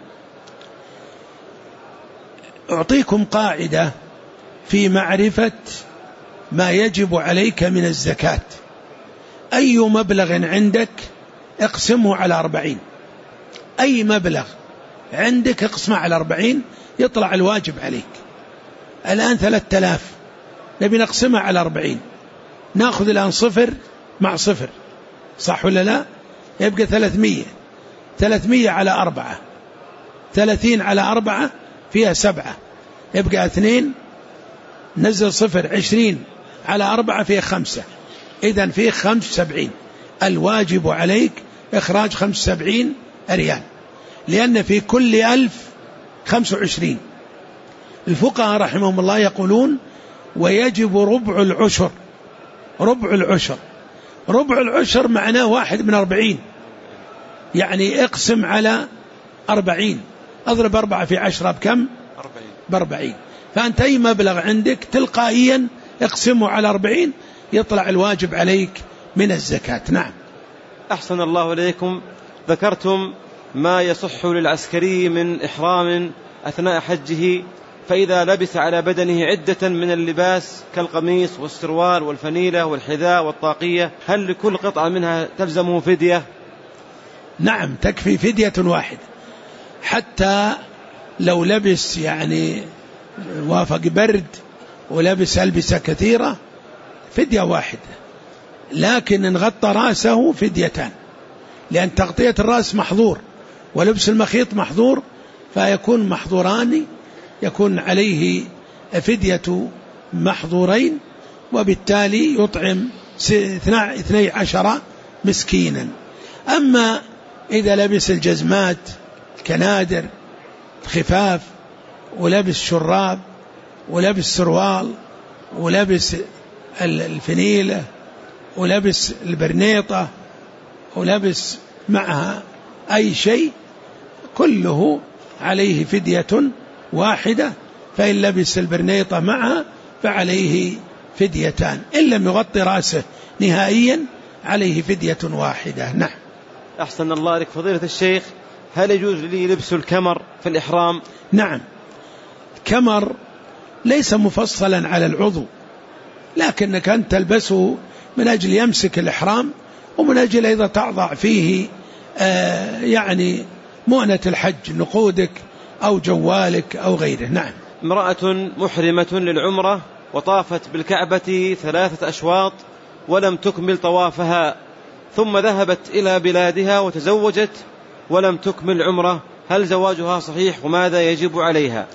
أعطيكم قاعدة في معرفة ما يجب عليك من الزكاة. أي مبلغ عندك اقسمه على 40، أي مبلغ عندك اقسمه على 40 يطلع الواجب عليك. الآن 3000 نبي نقسمها على 40، نأخذ الآن 0 مع 0، صح ولا لا؟ يبقى 300 على 4، 30 على 4 فيها 7، يبقى 2، نزل 0، 20 على 4 فيها 5، إذن فيه 75. الواجب عليك إخراج 75 ريال، لأن في كل 1000 25. الفقهاء رحمهم الله يقولون ويجب ربع العشر. ربع العشر، ربع العشر معناه 1 من 40، يعني اقسم على 40، اضرب 4 في 10 بكم؟ 40. فأنت أي مبلغ عندك تلقائيا اقسمه على 40 يطلع الواجب عليك من الزكاة. نعم. أحسن الله إليكم. ذكرتم ما يصح للعسكري من إحرام أثناء حجه، فإذا لبس على بدنه عدة من اللباس كالقميص والسروال والفنيلة والحذاء والطاقية، هل لكل قطعة منها تلزمه فدية؟ نعم، تكفي فدية واحدة. حتى لو لبس يعني وافق برد ولبس ألبسة كثيرة فدية واحدة، لكن إن غطى رأسه فديتان، لأن تغطية الرأس محظور ولبس المخيط محظور، فيكون محظوران، يكون عليه فدية محظورين، وبالتالي يطعم 12 مسكينا. أما إذا لبس الجزمات كنادر خفاف ولبس شراب ولبس سروال ولبس الفنيلة ولبس البرنيطة ولبس معها أي شيء، كله عليه فدية واحدة. فإن لبس البرنيطة معها فعليه فديتان، إن لم يغطي رأسه نهائيا عليه فدية واحدة. نعم. أحسن الله عليك. فضيلة الشيخ، هل يجوز لي لبس الكمر في الإحرام؟ نعم، الكمر ليس مفصلا على العضو، لكنك أنت تلبسه من أجل يمسك الإحرام، ومن أجل إذا تعضع فيه يعني مؤنة الحج، نقودك أو جوالك أو غيره. نعم. امرأة محرمة للعمرة وطافت بالكعبة 3 أشواط ولم تكمل طوافها، ثم ذهبت إلى بلادها وتزوجت ولم تكمل عمرة، هل زواجها صحيح وماذا يجب عليها؟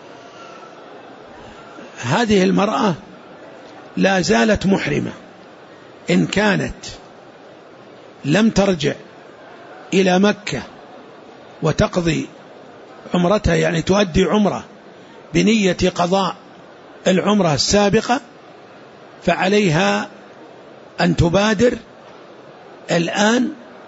هذه المرأة لا زالت محرمة إن كانت لم ترجع إلى مكة وتقضي عمرتها، يعني تؤدي عمرة بنية قضاء العمرة السابقة، فعليها أن تبادر الآن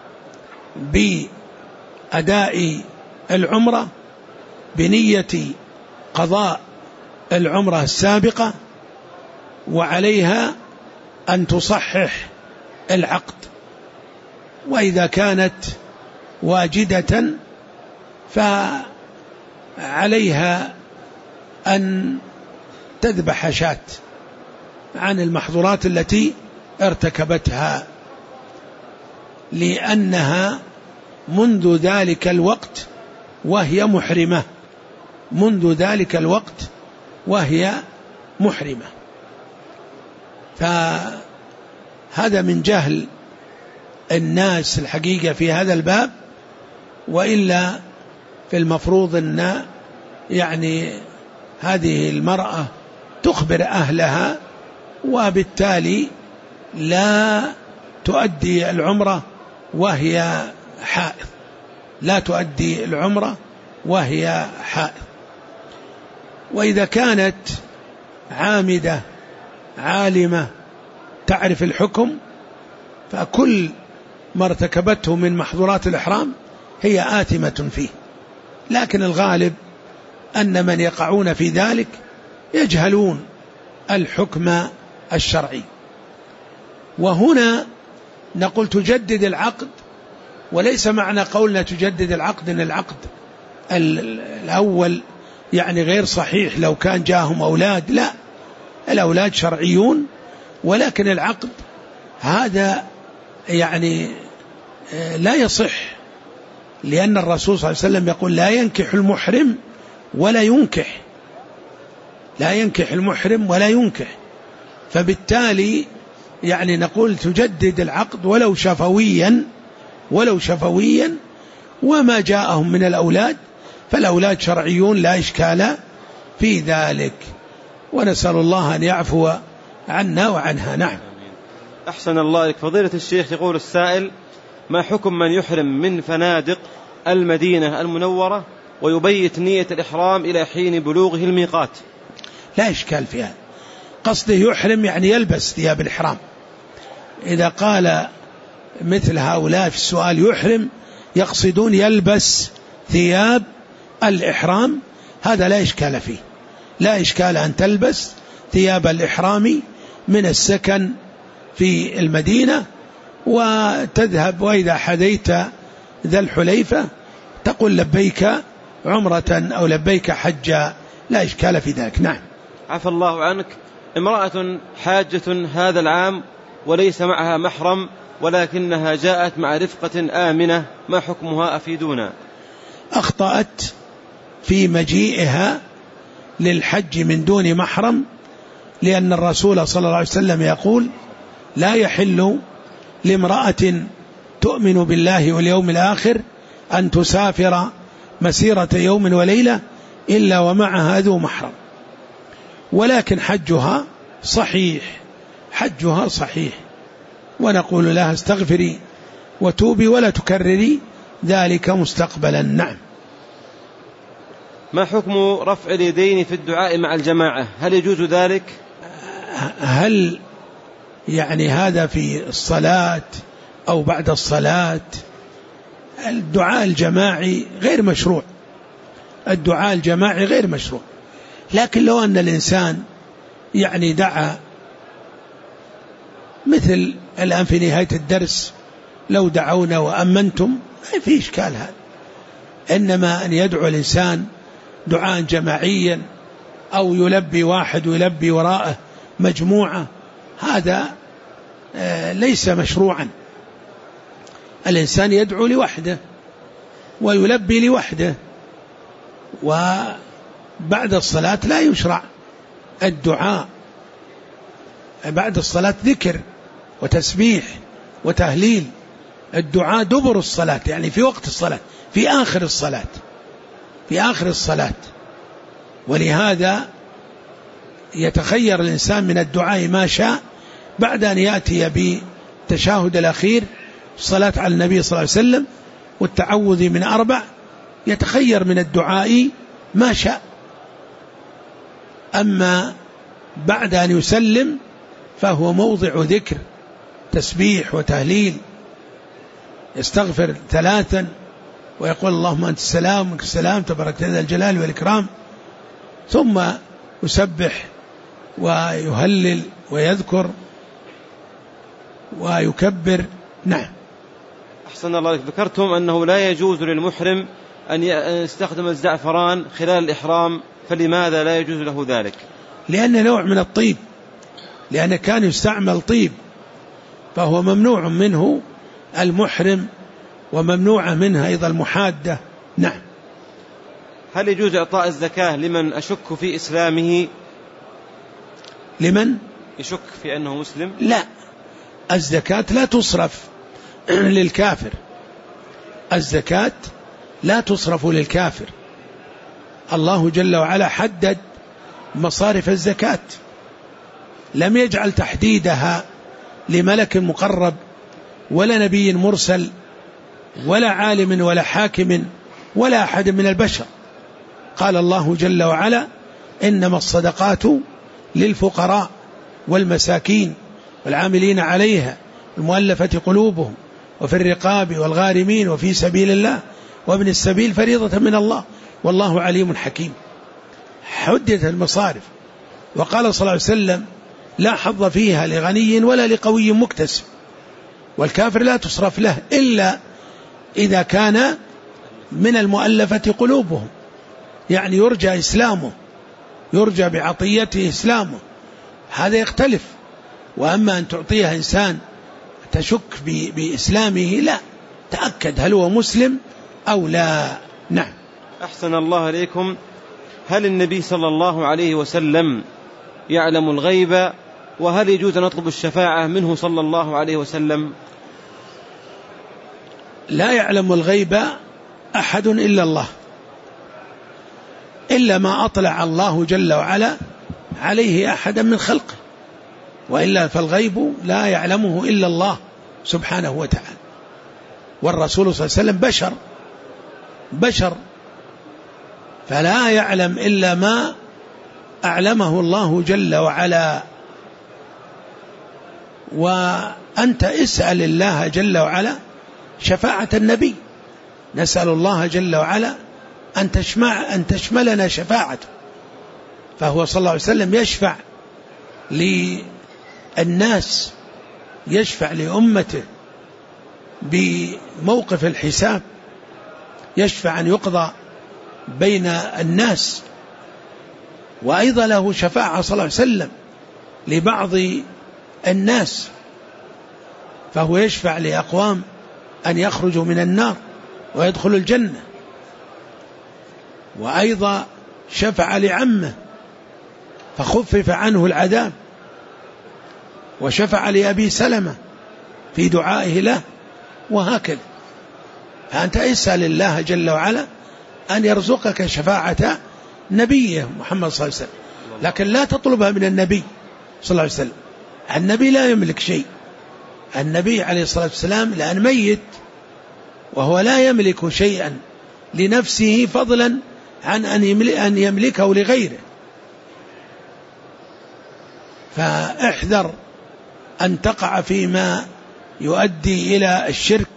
بأداء العمرة بنية قضاء العمرة السابقة، وعليها أن تصحح العقد. وإذا كانت واجدة فعليها أن تذبح شاة عن المحظورات التي ارتكبتها، لأنها منذ ذلك الوقت وهي محرمة، منذ ذلك الوقت وهي محرمة. فهذا من جهل الناس الحقيقة في هذا الباب، وإلا في المفروض أن يعني هذه المرأة تخبر أهلها، وبالتالي لا تؤدي العمرة وهي حائض، لا تؤدي العمرة وهي حائض. وإذا كانت عامدة عالمة تعرف الحكم، فكل ما ارتكبته من محظورات الإحرام هي آثمة فيه، لكن الغالب أن من يقعون في ذلك يجهلون الحكم الشرعي. وهنا نقول تجدد العقد، وليس معنى قولنا تجدد العقد أن العقد الأول يعني غير صحيح لو كان جاءهم أولاد، لا، الأولاد شرعيون، ولكن العقد هذا يعني لا يصح، لأن الرسول صلى الله عليه وسلم يقول لا ينكح المحرم ولا ينكح، لا ينكح المحرم ولا ينكح. فبالتالي يعني نقول تجدد العقد ولو شفويا، ولو شفويا، وما جاءهم من الأولاد فالأولاد شرعيون لا إشكال في ذلك، ونسأل الله أن يعفو عنا وعنها. نعم. أحسن الله إليك فضيلة الشيخ. يقول السائل: ما حكم من يحرم من فنادق المدينة المنورة ويبيت نية الإحرام إلى حين بلوغه الميقات؟ لا إشكال فيها، قصده يحرم يعني يلبس ثياب الإحرام. إذا قال مثل هؤلاء في السؤال يحرم يقصدون يلبس ثياب الإحرام، هذا لا إشكال فيه، لا إشكال أن تلبس ثياب الإحرام من السكن في المدينة وتذهب، وإذا حديت ذا الحليفة تقول لبيك عمرة أو لبيك حجا، لا إشكال في ذلك. نعم. عفى الله عنك. امرأة حاجة هذا العام وليس معها محرم ولكنها جاءت مع رفقة آمنة، ما حكمها؟ أفيدونا. أخطأت في مجيئها للحج من دون محرم، لأن الرسول صلى الله عليه وسلم يقول: لا يحل لامرأة تؤمن بالله واليوم الآخر أن تسافر مسيرة يوم وليلة إلا ومعها ذو محرم. ولكن حجها صحيح، حجها صحيح، ونقول لها استغفري وتوبي ولا تكرري ذلك مستقبلا. نعم. ما حكم رفع اليدين في الدعاء مع الجماعة؟ هل يجوز ذلك؟ هل يعني هذا في الصلاة أو بعد الصلاة؟ الدعاء الجماعي غير مشروع، الدعاء الجماعي غير مشروع، لكن لو أن الإنسان يعني دعا مثل الآن في نهاية الدرس لو دعونا وأمنتم ما في إشكال هذا، إنما أن يدعو الإنسان دعاء جماعيا أو يلبي واحد ويلبي وراءه مجموعة، هذا ليس مشروعا. الإنسان يدعو لوحده ويلبي لوحده، وبعد الصلاة لا يشرع الدعاء. بعد الصلاة ذكر وتسبيح وتهليل. الدعاء دبر الصلاة، يعني في وقت الصلاة، في آخر الصلاة، في آخر الصلاة. ولهذا يتخير الإنسان من الدعاء ما شاء بعد أن يأتي بالتشهد الأخير، الصلاة على النبي صلى الله عليه وسلم والتعوذ من 4، يتخير من الدعاء ما شاء. أما بعد أن يسلم فهو موضع ذكر، تسبيح وتهليل، يستغفر 3 ويقول اللهم أنت السلام ومنك السلام تبارك ذا الجلال والإكرام، ثم يسبح ويهلل ويذكر ويكبر. نعم. أحسن الله عليك. ذكرتم أنه لا يجوز للمحرم أن يستخدم الزعفران خلال الإحرام، فلماذا لا يجوز له ذلك؟ لأنه نوع من الطيب، لأنه كان يستعمل طيب، فهو ممنوع منه المحرم، وممنوع منها أيضا المحادة. نعم. هل يجوز إعطاء الزكاة لمن أشك في إسلامه؟ لمن يشك في أنه مسلم؟ لا، الزكاة لا تصرف للكافر، الزكاة لا تصرف للكافر. الله جل وعلا حدد مصارف الزكاة، لم يجعل تحديدها لملك مقرب ولا نبي مرسل ولا عالم ولا حاكم ولا أحد من البشر. قال الله جل وعلا إنما الصدقات للفقراء والمساكين والعاملين عليها المؤلفة قلوبهم وفي الرقاب والغارمين وفي سبيل الله وابن السبيل فريضة من الله والله عليم حكيم. حددت المصارف، وقال صلى الله عليه وسلم لا حظ فيها لغني ولا لقوي مكتسب، والكافر لا تصرف له إلا إذا كان من المؤلفة قلوبهم، يعني يرجى إسلامه، يرجى بعطيته إسلامه، هذا يختلف. وأما أن تعطيها إنسان تشك بإسلامه، لا، تأكد هل هو مسلم أو لا. نعم. أحسن الله عليكم. هل النبي صلى الله عليه وسلم يعلم الغيب؟ وهل يجوز أن نطلب الشفاعة منه صلى الله عليه وسلم؟ لا يعلم الغيب أحد إلا الله، إلا ما أطلع الله جل وعلا عليه أحدا من خلقه، وإلا فالغيب لا يعلمه إلا الله سبحانه وتعالى. والرسول صلى الله عليه وسلم بشر، فلا يعلم إلا ما أعلمه الله جل وعلا. وأنت اسأل الله جل وعلا شفاعة النبي، نسأل الله جل وعلا أن تشملنا شفاعته، فهو صلى الله عليه وسلم يشفع للناس، يشفع لأمته بموقف الحساب، يشفع أن يقضى بين الناس. وأيضا له شفاعة صلى الله عليه وسلم لبعض الناس، فهو يشفع لأقوام أن يخرجوا من النار ويدخلوا الجنة. وأيضا شفع لعمه فخفف عنه العذاب، وشفع لأبي سلمة في دعائه له، وهكذا. فأنت اسأل الله جل وعلا أن يرزقك شفاعة نبيه محمد صلى الله عليه وسلم، لكن لا تطلبها من النبي صلى الله عليه وسلم. النبي لا يملك شيء، النبي عليه الصلاة والسلام لأن ميت، وهو لا يملك شيئا لنفسه فضلا عن أن يملكه لغيره. فاحذر أن تقع فيما يؤدي إلى الشرك.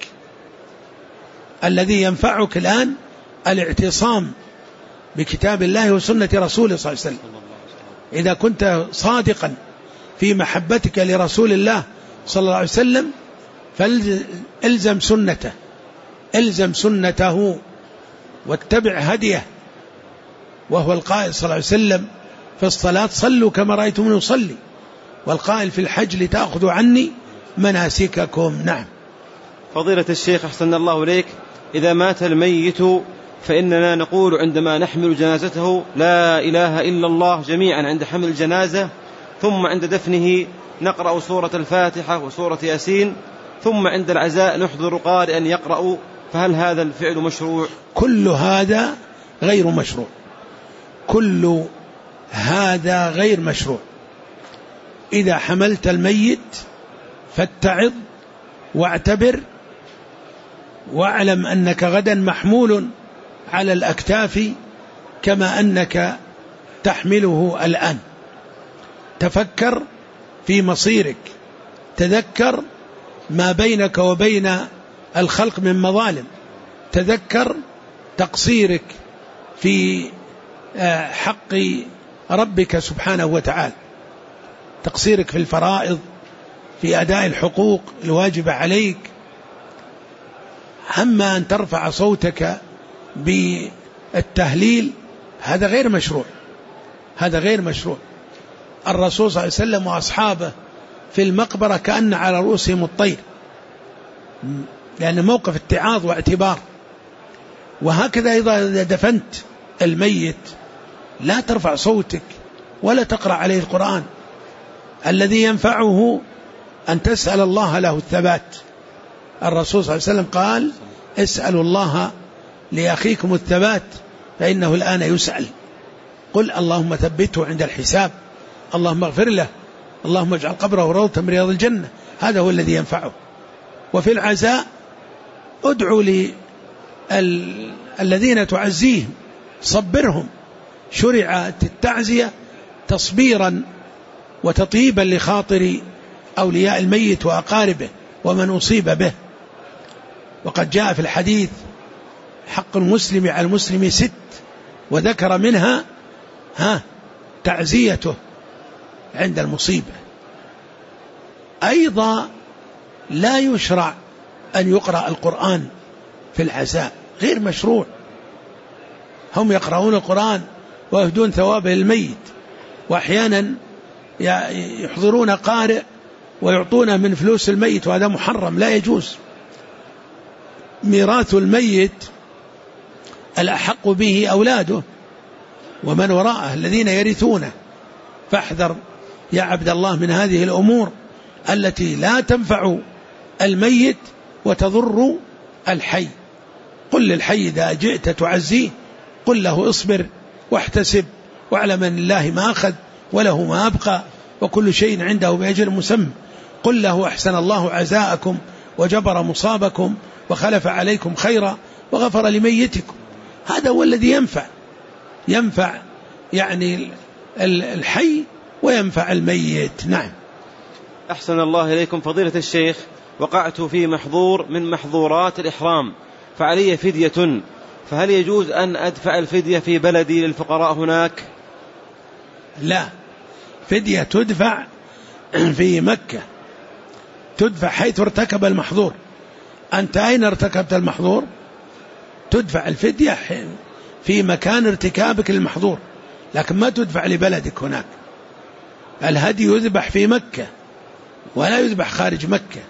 الذي ينفعك الآن الاعتصام بكتاب الله وسنة رسوله صلى الله عليه وسلم. إذا كنت صادقا في محبتك لرسول الله صلى الله عليه وسلم فالزم سنته، الزم سنته واتبع هديه، وهو القائل صلى الله عليه وسلم في الصلاة صلوا كما رأيتم يصلي، والقائل في الحج لتأخذوا عني مناسككم. نعم. فضيلة الشيخ أحسن الله إليك، إذا مات الميت فإننا نقول عندما نحمل جنازته لا إله إلا الله جميعا عند حمل الجنازة، ثم عند دفنه نقرأ سورة الفاتحة وسورة ياسين، ثم عند العزاء نحضر قارئا يقرأ، فهل هذا الفعل مشروع؟ كل هذا غير مشروع، كل هذا غير مشروع. إذا حملت الميت فاتعظ واعتبر، واعلم أنك غدا محمول على الأكتاف كما أنك تحمله الآن. تفكر في مصيرك، تذكر ما بينك وبين الخلق من مظالم، تذكر تقصيرك في حق ربك سبحانه وتعالى، تقصيرك في الفرائض، في أداء الحقوق الواجبة عليك. أما أن ترفع صوتك بالتهليل هذا غير مشروع، هذا غير مشروع. الرسول صلى الله عليه وسلم وأصحابه في المقبرة كأن على رؤوسهم الطير، لأن موقف اتعاظ واعتبار. وهكذا إذا دفنت الميت لا ترفع صوتك ولا تقرأ عليه القرآن. الذي ينفعه أن تسأل الله له الثبات. الرسول صلى الله عليه وسلم قال اسألوا الله لأخيكم الثبات فإنه الآن يسأل. قل اللهم ثبته عند الحساب، اللهم اغفر له، اللهم اجعل قبره روضة من رياض الجنة. هذا هو الذي ينفعه. وفي العزاء ادعوا الذين تعزيهم، صبرهم. شرعت التعزية تصبيرا وتطيبا لخاطر أولياء الميت وأقاربه ومن أصيب به. وقد جاء في الحديث حق المسلم على المسلم 6، وذكر منها تعزيته عند المصيبة. أيضا لا يشرع أن يقرأ القرآن في العزاء، غير مشروع. هم يقرؤون القرآن ويهدون ثوابه للميت، وأحيانا يحضرون قارئ ويعطونه من فلوس الميت، وهذا محرم لا يجوز. ميراث الميت الأحق به أولاده ومن وراءه الذين يرثونه. فاحذر يا عبد الله من هذه الأمور التي لا تنفع الميت وتضر الحي. قل للحي إذا جئت تعزيه قل له اصبر واحتسب واعلم أن لله ما أخذ وله ما أبقى وكل شيء عنده بأجل مسمى. قل له أحسن الله عزاءكم وجبر مصابكم وخلف عليكم خيرا وغفر لميتكم. هذا هو الذي ينفع يعني الحي وينفع الميت. نعم. أحسن الله إليكم فضيلة الشيخ، وقعت في محظور من محظورات الإحرام فعلي فدية، فهل يجوز أن أدفع الفدية في بلدي للفقراء هناك؟ لا، فدية تدفع في مكة، تدفع حيث ارتكب المحظور. أنت أين ارتكبت المحظور؟ تدفع الفدية في مكان ارتكابك للمحظور، لكن ما تدفع لبلدك هناك. الهدي يذبح في مكة ولا يذبح خارج مكة.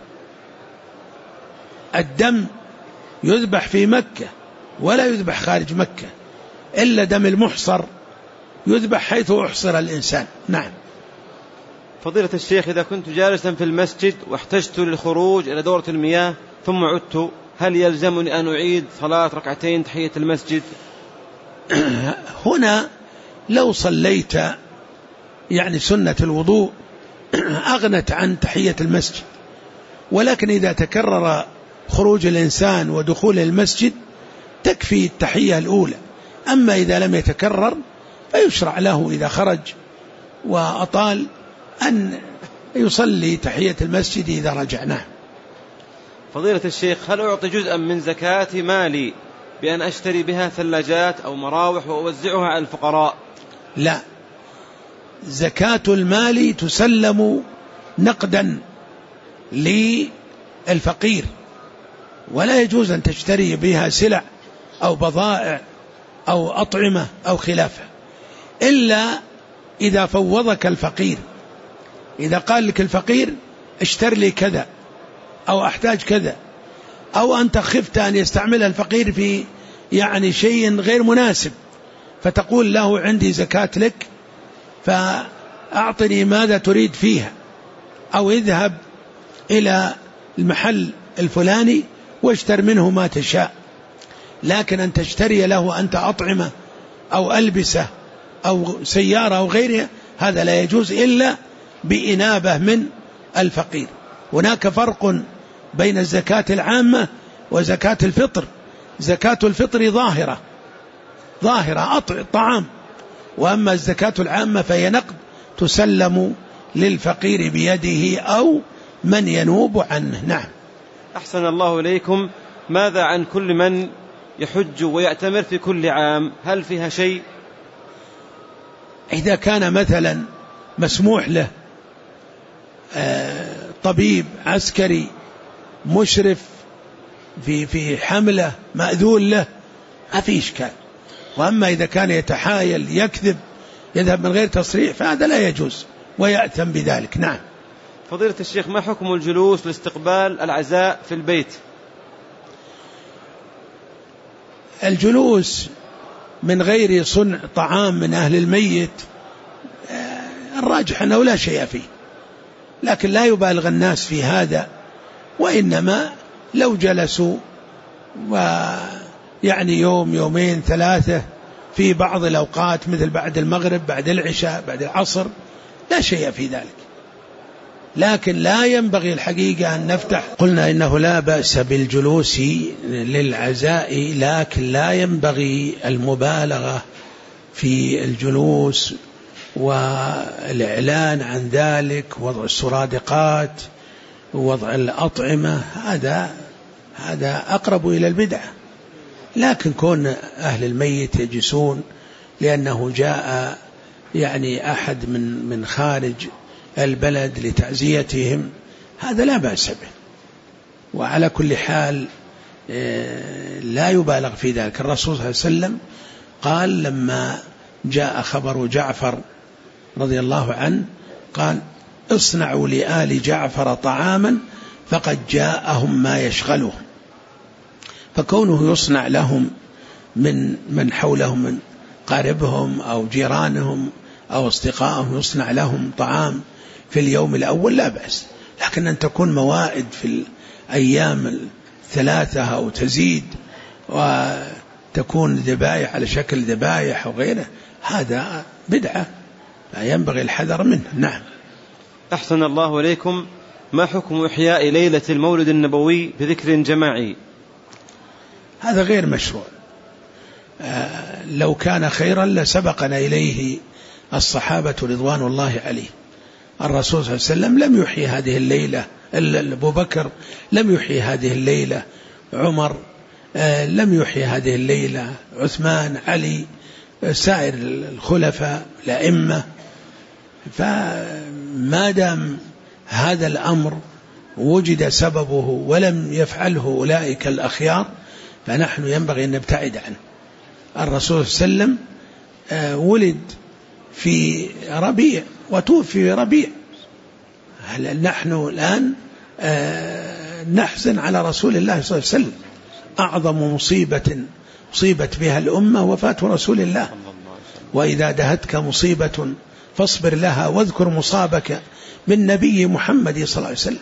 الدم يذبح في مكة ولا يذبح خارج مكة، إلا دم المحصر يذبح حيث أحصر الإنسان. نعم. فضيلة الشيخ، إذا كنت جالسا في المسجد واحتجت للخروج إلى دورة المياه ثم عدت، هل يلزمني أن أعيد صلاة ركعتين تحية المسجد؟ هنا لو صليت يعني سنة الوضوء أغنت عن تحية المسجد، ولكن إذا تكرر خروج الإنسان ودخول المسجد تكفي التحية الأولى. أما إذا لم يتكرر فيشرع له إذا خرج وأطال أن يصلي تحية المسجد إذا رجع. نعم. فضيلة الشيخ، هل أعطي جزءا من زكاة مالي بأن أشتري بها ثلاجات أو مراوح وأوزعها على الفقراء؟ لا، زكاة المال تسلم نقدا للفقير، ولا يجوز أن تشتري بها سلع أو بضائع أو أطعمة أو خلافه، إلا إذا فوضك الفقير، إذا قال لك الفقير اشتر لي كذا أو أحتاج كذا، أو أنت خفت أن يستعمل الفقير في يعني شيء غير مناسب، فتقول له عندي زكاة لك فأعطني ماذا تريد فيها، أو اذهب إلى المحل الفلاني واشتر منه ما تشاء. لكن أن تشتري له أنت أطعمة أو ألبسة أو سيارة أو غيرها، هذا لا يجوز إلا بإنابة من الفقير. هناك فرق بين الزكاة العامة وزكاة الفطر. زكاة الفطر ظاهرة طعام، وأما الزكاة العامة فهي نقد تسلم للفقير بيده أو من ينوب عنه. نعم. أحسن الله إليكم. ماذا عن كل من يحج ويأتمر في كل عام؟ هل فيها شيء؟ إذا كان مثلا مسموح له، طبيب عسكري مشرف في حملة مأذون له، ما في إشكال. وأما إذا كان يتحايل يكذب يذهب من غير تصريح فهذا لا يجوز ويأثم بذلك. نعم. فضيلة الشيخ، ما حكم الجلوس لاستقبال العزاء في البيت؟ الجلوس من غير صنع طعام من أهل الميت الراجح أنه لا شيء فيه، لكن لا يبالغ الناس في هذا، وإنما لو جلسوا ويعني يوم يومين ثلاثة في بعض الأوقات مثل بعد المغرب بعد العشاء بعد العصر لا شيء في ذلك. لكن لا ينبغي الحقيقة أن نفتح. قلنا إنه لا بأس بالجلوس للعزاء، لكن لا ينبغي المبالغة في الجلوس والإعلان عن ذلك، وضع السرادقات ووضع الأطعمة، هذا أقرب إلى البدعة. لكن كون أهل الميت يجلسون لأنه جاء يعني أحد من خارج البلد لتعزيتهم، هذا لا بأس به. وعلى كل حال لا يبالغ في ذلك. الرسول صلى الله عليه وسلم قال لما جاء خبر جعفر رضي الله عنه قال اصنعوا لآل جعفر طعاما فقد جاءهم ما يشغلهم. فكونه يصنع لهم من حولهم من قاربهم أو جيرانهم أو أصدقائهم يصنع لهم طعام في اليوم الأول لا بأس. لكن أن تكون موائد في الأيام الثلاثة أو تزيد وتكون ذبائح على شكل ذبائح أو غيره، هذا بدعة لا ينبغي الحذر منه. نعم. أحسن الله إليكم. ما حكم إحياء ليلة المولد النبوي بذكر جماعي؟ هذا غير مشروع. لو كان خيرا لسبقنا إليه الصحابة رضوان الله عليه. الرسول صلى الله عليه وسلم لم يحيي هذه الليلة، أبو بكر لم يحيي هذه الليلة، عمر لم يحيي هذه الليلة، عثمان، علي، سائر الخلفاء الأئمة. فما دام هذا الأمر وجد سببه ولم يفعله أولئك الأخيار فنحن ينبغي أن نبتعد عنه. الرسول صلى الله عليه وسلم ولد في ربيع وتوفي في ربيع. هل نحن الآن نحزن على رسول الله صلى الله عليه وسلم؟ أعظم مصيبة أصيبت بها الأمة وفاة رسول الله. وإذا دهتك مصيبة فاصبر لها واذكر مصابك من نبي محمد صلى الله عليه وسلم.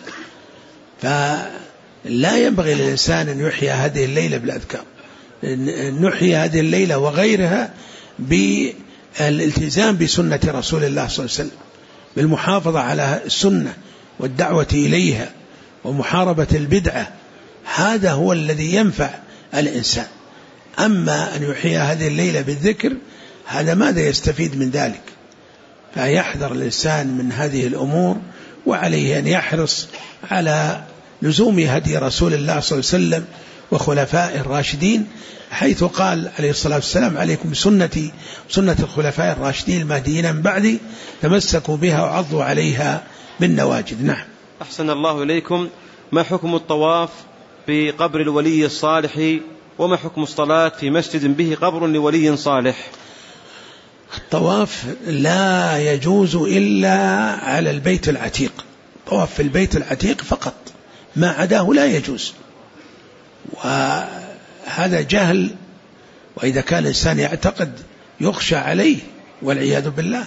فلا ينبغي للإنسان أن يحيي هذه الليلة بالأذكار. نحيي هذه الليلة وغيرها بالالتزام بسنة رسول الله صلى الله عليه وسلم، بالمحافظة على السنة والدعوة إليها ومحاربة البدعة. هذا هو الذي ينفع الإنسان. أما أن يحيي هذه الليلة بالذكر هذا ماذا يستفيد من ذلك؟ فيحذر الإنسان من هذه الأمور، وعليه أن يحرص على لزوم هدي رسول الله صلى الله عليه وسلم وخلفاء الراشدين، حيث قال عليه الصلاة والسلام عليكم سنتي سنة الخلفاء الراشدين المهديين من بعدي تمسكوا بها وعضوا عليها بالنواجذ. نعم. أحسن الله إليكم. ما حكم الطواف بقبر الولي الصالح، وما حكم الصلاة في مسجد به قبر لولي صالح؟ الطواف لا يجوز إلا على البيت العتيق، طواف في البيت العتيق فقط، ما عداه لا يجوز، وهذا جهل. وإذا كان الإنسان يعتقد يخشى عليه والعياذ بالله،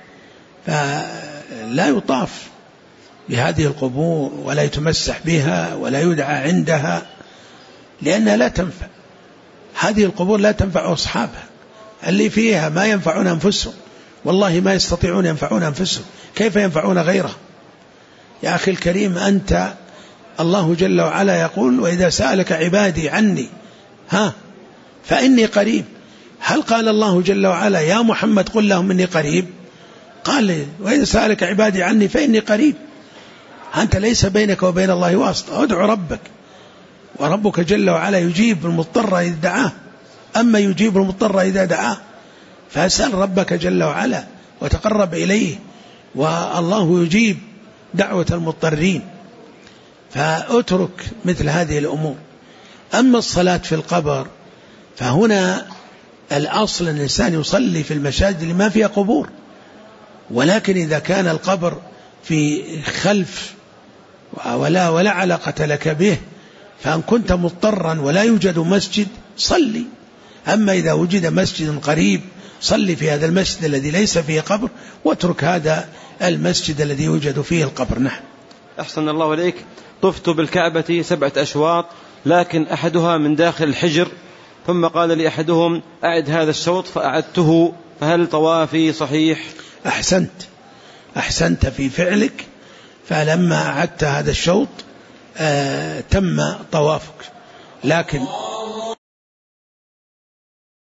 فلا يطاف بهذه القبور ولا يتمسح بها ولا يدعى عندها، لأنها لا تنفع. هذه القبور لا تنفع أصحابها، اللي فيها ما ينفعون أنفسهم، والله ما يستطيعون ينفعون أنفسهم، كيف ينفعون غيره؟ يا أخي الكريم، أنت الله جل وعلا يقول: وإذا سألك عبادي عني فإني قريب. هل قال الله جل وعلا يا محمد قل لهم إني قريب؟ قال: وإذا سألك عبادي عني فإني قريب. أنت ليس بينك وبين الله واسطة، ادعو ربك، وربك جل وعلا يجيب المضطر إذا دعاه، أما يجيب المضطر إذا دعاه، فأسأل ربك جل وعلا وتقرب إليه، والله يجيب دعوة المضطرين، فأترك مثل هذه الأمور. أما الصلاة في القبر فهنا الأصل أن الإنسان يصلي في المساجد اللي ما فيها قبور، ولكن إذا كان القبر في خلف ولا علاقة لك به، فأن كنت مضطرا ولا يوجد مسجد صلي. أما إذا وجد مسجد قريب صلي في هذا المسجد الذي ليس فيه قبر، واترك هذا المسجد الذي يوجد فيه القبر. نعم. أحسن الله إليك. طفت بالكعبة 7 أشواط، لكن أحدها من داخل الحجر، ثم قال لي أحدهم أعد هذا الشوط فأعدته، فهل طوافي صحيح؟ أحسنت في فعلك، فلما أعدت هذا الشوط تم طوافك، لكن